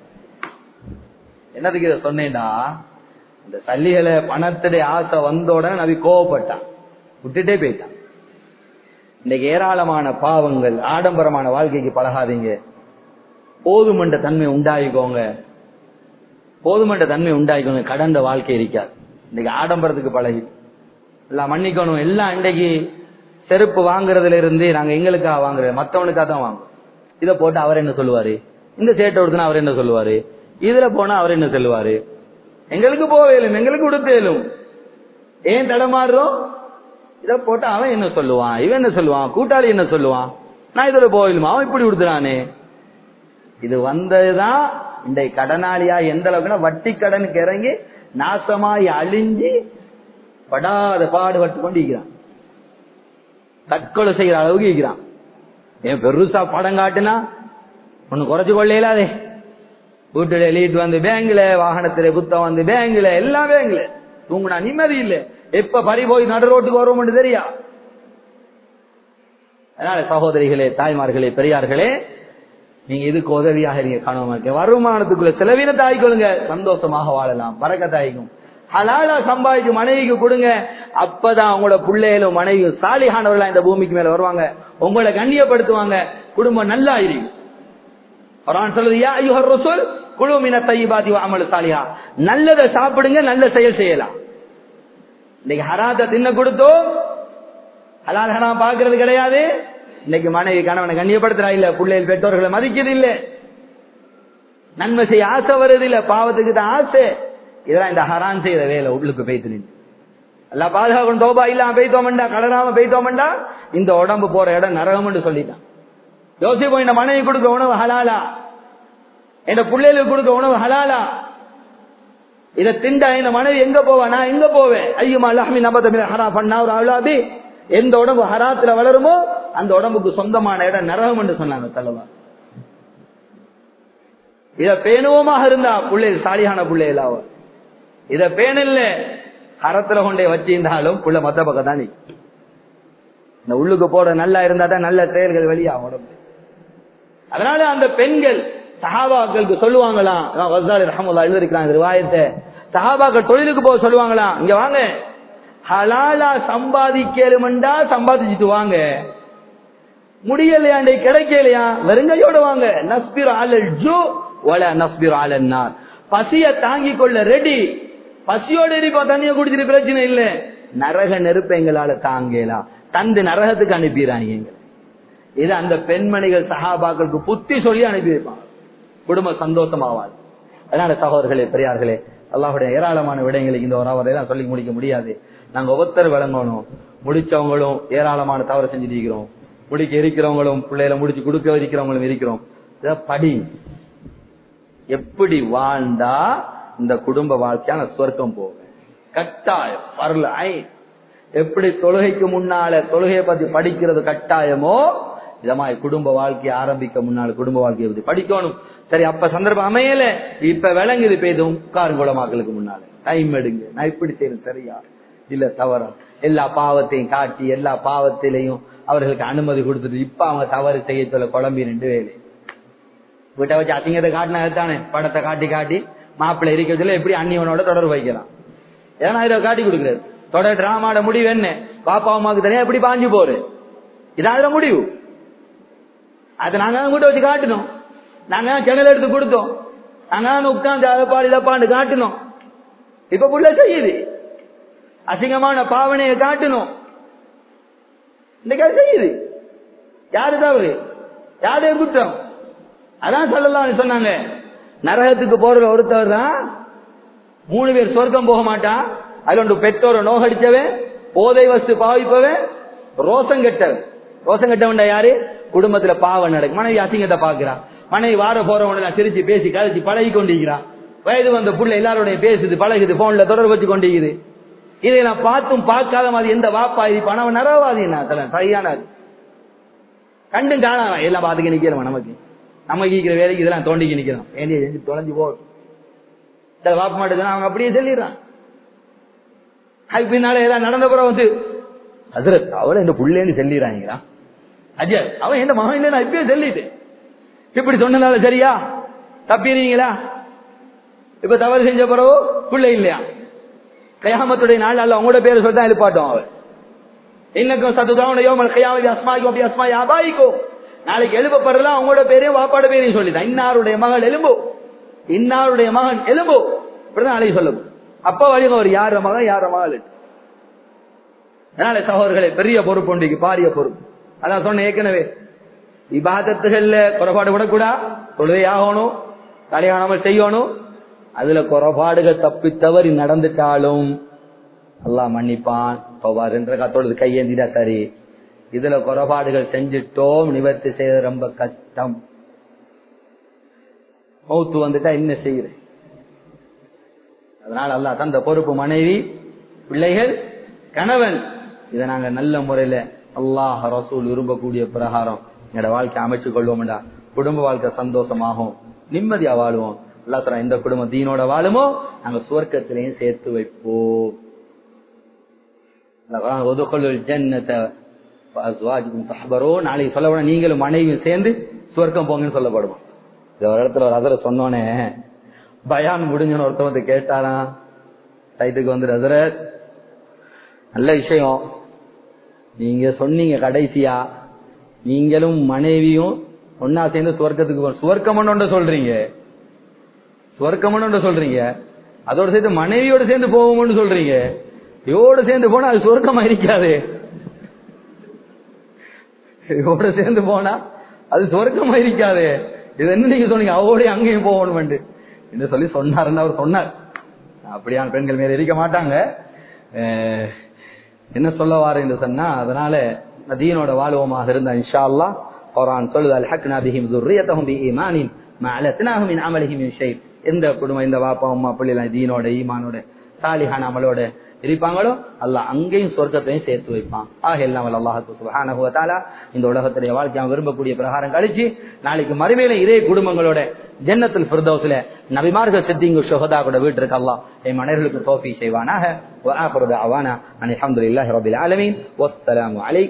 என்னதுக்கு இதை சொன்னேன்டா, இந்த சல்லிகளை பணத்துடைய ஆசை வந்தோட நபி கோவப்பட்டான், விட்டுட்டே போயிட்டான். இன்னைக்கு ஏராளமான பாவங்கள், ஆடம்பரமான வாழ்க்கைக்கு பழகாதீங்க, போதுமன்ற தன்மை உண்டாயிக்கோங்க, போதுமன்ற தன்மை உண்டாயிக்கோங்க. கடந்த வாழ்க்கை இருக்காது. இன்னைக்கு ஆடம்பரத்துக்கு பழகி எல்லாம் மன்னிக்கணும். எல்லாம் இன்றைக்கு செருப்பு வாங்குறதுல இருந்து நாங்க எங்களுக்காக வாங்குறது, மத்தவனுக்காக தான் வாங்குறோம். இதை போட்டு அவர் என்ன சொல்லுவாரு, இந்த சேட்டை கொடுத்தனா அவர் என்ன சொல்லுவாரு, இதுல போனா அவர் என்ன சொல்லுவாரு, எங்களுக்கு போவேலும் எங்களுக்கு உடுத்தேலும், ஏன் தடமாறுறோம், இதை போட்டு அவன் என்ன சொல்லுவான், இவன் என்ன சொல்லுவான், கூட்டாளி என்ன சொல்லுவான், நான் இதுல போயிலுமா, அவன் இப்படி உடுத்துறானே. இது வந்ததுதான் இந்த கடனாளியா எந்த அளவுக்குன்னா வட்டி கடனுக்கு இறங்கி நாசமாயி அழிஞ்சு படாத பாடுபட்டு கொண்டு இருக்கிறான், தற்கொலை செய்யற அளவுக்கு இருக்கிறான். ஏன் பெருசா படம் காட்டுனா ஒண்ணு குறைச்சு கொள்ள இயலாதே. வீட்டுல லீட் வந்து பேங்க்ல, வாகனத்துல புத்தம் வந்து பேங்க்ல, எல்லாம் பேங்க்ல, தூங்குனா நிம்மதி இல்ல, எப்ப பறி போய் நடு ரோட்டுக்கு வருவோம்னு தெரியா. அதனால சகோதரிகளே, தாய்மார்களே, பெரியார்களே, நீங்க இதுக்கு உதவியாக இருங்க. கணவன் வருமானத்துக்குள்ள செலவினத்தை ஆகிக்கொள்ளுங்க, சந்தோஷமாக வாழலாம், பரக்கத்தாய்க்கும். ஹலாலா சம்பாதிச்சு மனைவிக்கு கொடுங்க, அப்பதான் உங்களோட பிள்ளைகளும் மனைவியும் சாலிஹானவர்களா இந்த பூமிக்கு மேல வருவாங்க, உங்களை கண்ணியப்படுத்துவாங்க, குடும்பம் நல்லா இருக்கும். குர்ஆன் சொல்லுது யா அய்யுஹர் ரசூல் குலு மினத் தய்யிபாத்தி வஅமலு ஸாலிஹா, நல்லதை சாப்பிடுங்க, நல்ல செயல் செய்யலாம். இன்னைக்கு ஹராத்தை தின்ன கொடுத்தோ ஹலால் ஹராம் பாக்குறது கிடையாது. இன்னைக்கு மனைவி கணவனை கண்ணியப்படுத்துறா இல்ல, பிள்ளைகள் பெற்றோர்களை மதிக்கிறது இல்ல, நன்மை செய்ய ஆசை வருது இல்ல, பாவத்துக்கு தான் ஆசை. இதெல்லாம் இந்த ஹராம் செய்யற வேலை உள்ளுக்கு போய்த்து நின்று அல்ல பாதுகாக்கணும். தௌபா இல்லாம பெய்தோம்டா, கடனாம பெய்தோம்டா இந்த உடம்பு போற இடம் நரகம்னு சொல்லிட்டான். யோசிப்போம், இந்த மனைவி கொடுக்க உணவு ஹலாலா, இந்த பிள்ளைகளுக்கு கொடுக்க உணவு ஹலாலா, இதை திண்டா இந்த மனைவி எங்க போவா, நான் எங்க போவேன்? ஐயுமா லஹ்மி நபத மின ஹராம் ஃபன்னா ஒரு அவ்லாபி, எந்த உடம்பு ஹராத்துல வளருமோ அந்த உடம்புக்கு சொந்தமான இடம் நரகம் என்று சொன்னாங்க தலவா. இத பேணுவமாக இருந்தா பிள்ளைகள் சாலியான பிள்ளைகளாவ, இத பேணில்ல ஹரத்துல கொண்டே வச்சிருந்தாலும் புள்ள மத்த பக்கம் தான் இந்த உள்ளுக்கு போட நல்லா இருந்தா தான் நல்ல செயல்கள் வெளியா உடம்பு. அதனால அந்த பெண்கள் சஹாபாக்களுக்கு சொல்லுவாங்களாம், வஸ்ஸாலி ரஹ்மத்துல்லாஹி எழுதிருக்கிறாங்க ரிவாயத்தை, சஹாபாக்கள் தொழிலுக்கு போக சொல்லுவாங்களாம், இங்க வாங்க ஹலாலா சம்பாதிக்கலுமெண்டா சம்பாதிச்சுட்டு வாங்க, முடியலையாண்டே கிடைக்கலையா வெறுங்கையோட வாங்க. நஸ்பிர் அலல் ஜூ வல நஸ்பிர் அலன் நார், பசிய தாங்கிக் கொள்ள ரெடி, பசியோடு இருப்போம், தண்ணியை குடிச்சிட்டு பிரச்சனை இல்ல, நரக நெருப்ப எங்களால தாங்கலாம், தந்து நரகத்துக்கு அனுப்பிடுறாங்க. இது அந்த பெண்மணிகள் சஹாபாக்களுக்கு புத்தி சொல்லி அனுப்பி வைப்பாங்க, குடும்ப சந்தோஷமாவாது. அதனால சகோதரர்களே பெரியார்களே, அல்லாஹ்வுடைய ஏராளமான விடயங்களுக்கு இந்த ஒரு அவரையெல்லாம் சொல்லி முடிக்க முடியாது. நாங்க ஒவ்வொருத்தர் விளங்கணும், முடிச்சவங்களும் ஏராளமான தவறு செஞ்சுட்டு இருக்கிறோம், முடிக்க இருக்கிறவங்களும் பிள்ளைகளை முடிச்சு கொடுக்க இருக்கிறவங்களும் இருக்கிறோம். படி எப்படி வாழ்ந்தா இந்த குடும்ப வாழ்க்கையான சொர்க்கம் போவேன் கட்டாயம் வரல. எப்படி தொழுகைக்கு முன்னால தொழுகையை பத்தி படிக்கிறது கட்டாயமோ, இதமாய் குடும்ப வாழ்க்கையை ஆரம்பிக்க முன்னால குடும்ப வாழ்க்கையை பத்தி படிக்கணும். சரி, அப்ப சந்தர்ப்பம் அமையல, இப்ப விளங்குது பேதும் உட்காருங்குளமாக்களுக்கு முன்னால டைம் எடுங்க, நான் இப்படி செய்யணும் சரியா இல்ல தவறா, எல்லா பாவத்தையும் காட்டி எல்லா பாவத்திலையும் அவர்களுக்கு அனுமதி கொடுத்துட்டு இப்ப அவங்க தவறு செய்ய சொல்ல குழம்பி ரெண்டு வேலை வீட்டை வச்சு அசிங்கத்தை காட்டினா தானே, படத்தை காட்டி காட்டி மாப்பிள்ளை இருக்கிறதுல எப்படி அந்நியவனோட தொடர்பு வைக்கலாம், ஏன்னா இதை காட்டி கொடுக்குறது. தொடர் டிராமாட முடிவு என்ன, பாப்பா அம்மாவுக்கு தனியா எப்படி பாஞ்சு போரு, இதான் முடிவு. அதை நாங்க கூட்ட வச்சு காட்டணும், நாங்க சேனல் எடுத்து கொடுத்தோம், நாங்க உட்காந்து அதப்பாடு இதப்பாண்டு காட்டணும். இப்ப புள்ள செய்யுது அசிங்கமான பாவனையை காட்டணும், இன்னைக்கு அது செய்யுது. யாரு தவறு, யாரு குற்றம்? அதான் ஸல்லல்லாஹு சொன்னாங்க, நரகத்துக்கு போற ஒருத்தவர் தான் 3 பேர் சொர்க்கம் போக மாட்டான். அதுல ஒன்று பெற்றோரை நோகடிச்சவன், போதை வஸ்து பாவிப்பவன், ரோசம் கெட்டவன். ரோசம் கெட்டவன்டா யாரு? குடும்பத்துல பாவம் நடக்கும், மனைவி அசிங்கத்தை பாக்குறான், மனைவி வார போறவன சிரிச்சு பேசி கழிச்சு பழகி கொண்டிருக்கிறான், வயது வந்த புள்ள எல்லாரோடைய பேசுது பழகுது, போன்ல தொடர்பு வச்சு கொண்டிருக்குது. இதை நான் பார்த்தும் பார்க்காத மாதிரி எந்த வாப்பா இது பணம் நரவாதி சரியான கண்டும் காணாம எல்லாம் பார்த்துக்க நிக்கிறோம். நமக்கு இருக்கிற வேலைக்கு இதெல்லாம் தோண்டிக்கு நிக்கிறோம், ஏன் தொலைஞ்சு போ வாப்ப மாட்டேன் அவங்க அப்படியே சொல்லிடுறான். அதுக்கு பின்னால ஏதாவது நடந்த பிறகு வந்து ஹஸ்ரத் அவளை இந்த புள்ளேன்னு சொல்லிடுறாங்களா, அஜய் அவன் எந்த மகன் இல்லை நான் இப்பயே சொல்லிட்டு இப்படி சொன்னதால சரியா தப்பிடுறீங்களா? இப்ப தவறு செஞ்ச பிறகு புள்ளை இல்லையா, கயாமத்துடைய நாள் அல்ல அவங்களோட பேரை சொல்லி தான் எழுப்பாட்டோம். அவன் இன்னக்கும் சத்துதான் அஸ்மாய் ஆபாய்க்கும், நாளைக்கு எழுப்பப்படுறதுலாம் அவங்களோட பேரையும் வாப்பாட பேரையும் சொல்லிதான், இன்னாருடைய மகள் எலும்பு இன்னாருடைய மகன் எலும்பு இப்படிதான் நாளைக்கு சொல்லும். அப்ப வழிங்க ஒரு யார மகன் யார மகள். அதனால சகோதரர்களே பெரிய பொறுப்பு உண்டு, பாரிய பொறுப்பு. அதான் சொன்ன ஏற்கனவே, இபாதத்துகள்ல குறைபாடு விடக்கூடாது, தொழுகையாகணும், கல்யாணம் செய்யணும். அதுல குறைபாடுகள் தப்பி தவறி நடந்துட்டாலும் அல்லாஹ் மன்னிப்பான். தொழுது கையேந்திடா சரி, இதுல குறைபாடுகள் செஞ்சிட்டோம், நிவர்த்தி செய்யறது ரொம்ப கஷ்டம். மௌத்து வந்துட்டா என்ன செய்யறேன்? அதனால அல்லாஹ் தந்த பொறுப்பு மனைவி, பிள்ளைகள், கணவன், இதை நாங்க நல்ல முறையில அல்லாஹ் ரசூல் விரும்பக்கூடிய பிரகாரம் எங்களோட வாழ்க்கை அமைச்சுக் கொள்வோம்டா, குடும்ப வாழ்க்கை சந்தோஷமாகும், நிம்மதியா வாழுவோம். அல்லாஹ் தஆலா இந்த குடும்பம் தீனோட வாழுமோ நாங்க சுவர்க்கத்திலையும் சேர்த்து வைப்போம். நாளைக்கு சொல்ல நீங்களும் மனைவியும் சேர்ந்து சுவர்க்கம் போங்கன்னு சொல்லப்படுவோம். ஒரு இடத்துல ஒரு ஹசரத் சொன்னோன்னே பயான் முடிஞ்சோன்னு ஒருத்தவங்க கேட்டாராம், சைட்டுக்கு வந்து ஹசரத் நல்ல விஷயம் நீங்க சொன்னீங்க, கடைசியா நீங்களும் மனைவியும் ஒன்னா சேர்ந்து சுவர்க்கத்துக்கு சுவர்க்கம்னு சொல்றீங்க, சுவர்க்கம்னு சொல்றீங்க, அதோட சேர்த்து மனைவியோட சேர்ந்து போவோம்னு சொல்றீங்க. இதோட சேர்ந்து போனா அது சுவர்க்கமா இருக்காது. இதோட சேர்ந்து போனா அது சுவர்க்கமா இருக்காது. இது என்ன நீங்க சொன்னீங்க, அவரோட அங்கேயும் போகணும் என்று சொல்லி சொன்னாருன்னு அவர் சொன்னார். அப்படியான பெண்கள் மேல இருக்க மாட்டாங்க. என்ன சொல்ல வாரு என்று சொன்னா, அதனால தீனோட வாழ்வோமாக இருந்தா இன்ஷா அல்லாஹ் குர்ஆன் சொல்லுது அல்ஹக்னா பிஹிம் ذُرِّيَّتَهُم بِإِيمَانٍ مَا أَلَتْنَاهُم مِنْ عَمَلِهِمْ مِنْ شَيْءٍ. எந்த குடும்பம் இந்த வாப்பா அம்மா பிள்ளைலாம் தீனோட ஈமானோட சாலிஹான அமலோட இருப்பாங்களோ அல்லாஹ் அங்கேயும் சொர்க்கத்தையும் சேர்த்து வைப்பான். ஆக எல்லாம் அல்லாஹ் சுப்ஹானஹு வ தஆலா இந்த உலகத்துடைய வாழ்க்கையை விரும்பக்கூடிய பிரகாரம் கழிச்சு நாளைக்கு மறுமையில இதே குடும்பங்களோட ஜன்னத்துல் ஃபிர்தௌஸ்ல நபிமார்கள் சித்திங்க ஷுஹதா கூட வீட்டிற்கு அல்லாஹ் என் மனிதர்களுக்கு தௌஃபீக் செய்வானாக. வ ஆகிரு தஅவானா அல்ஹம்துலில்லாஹி ரப்பில் ஆலமீன். வஸ்ஸலாமு அலைக்கும்.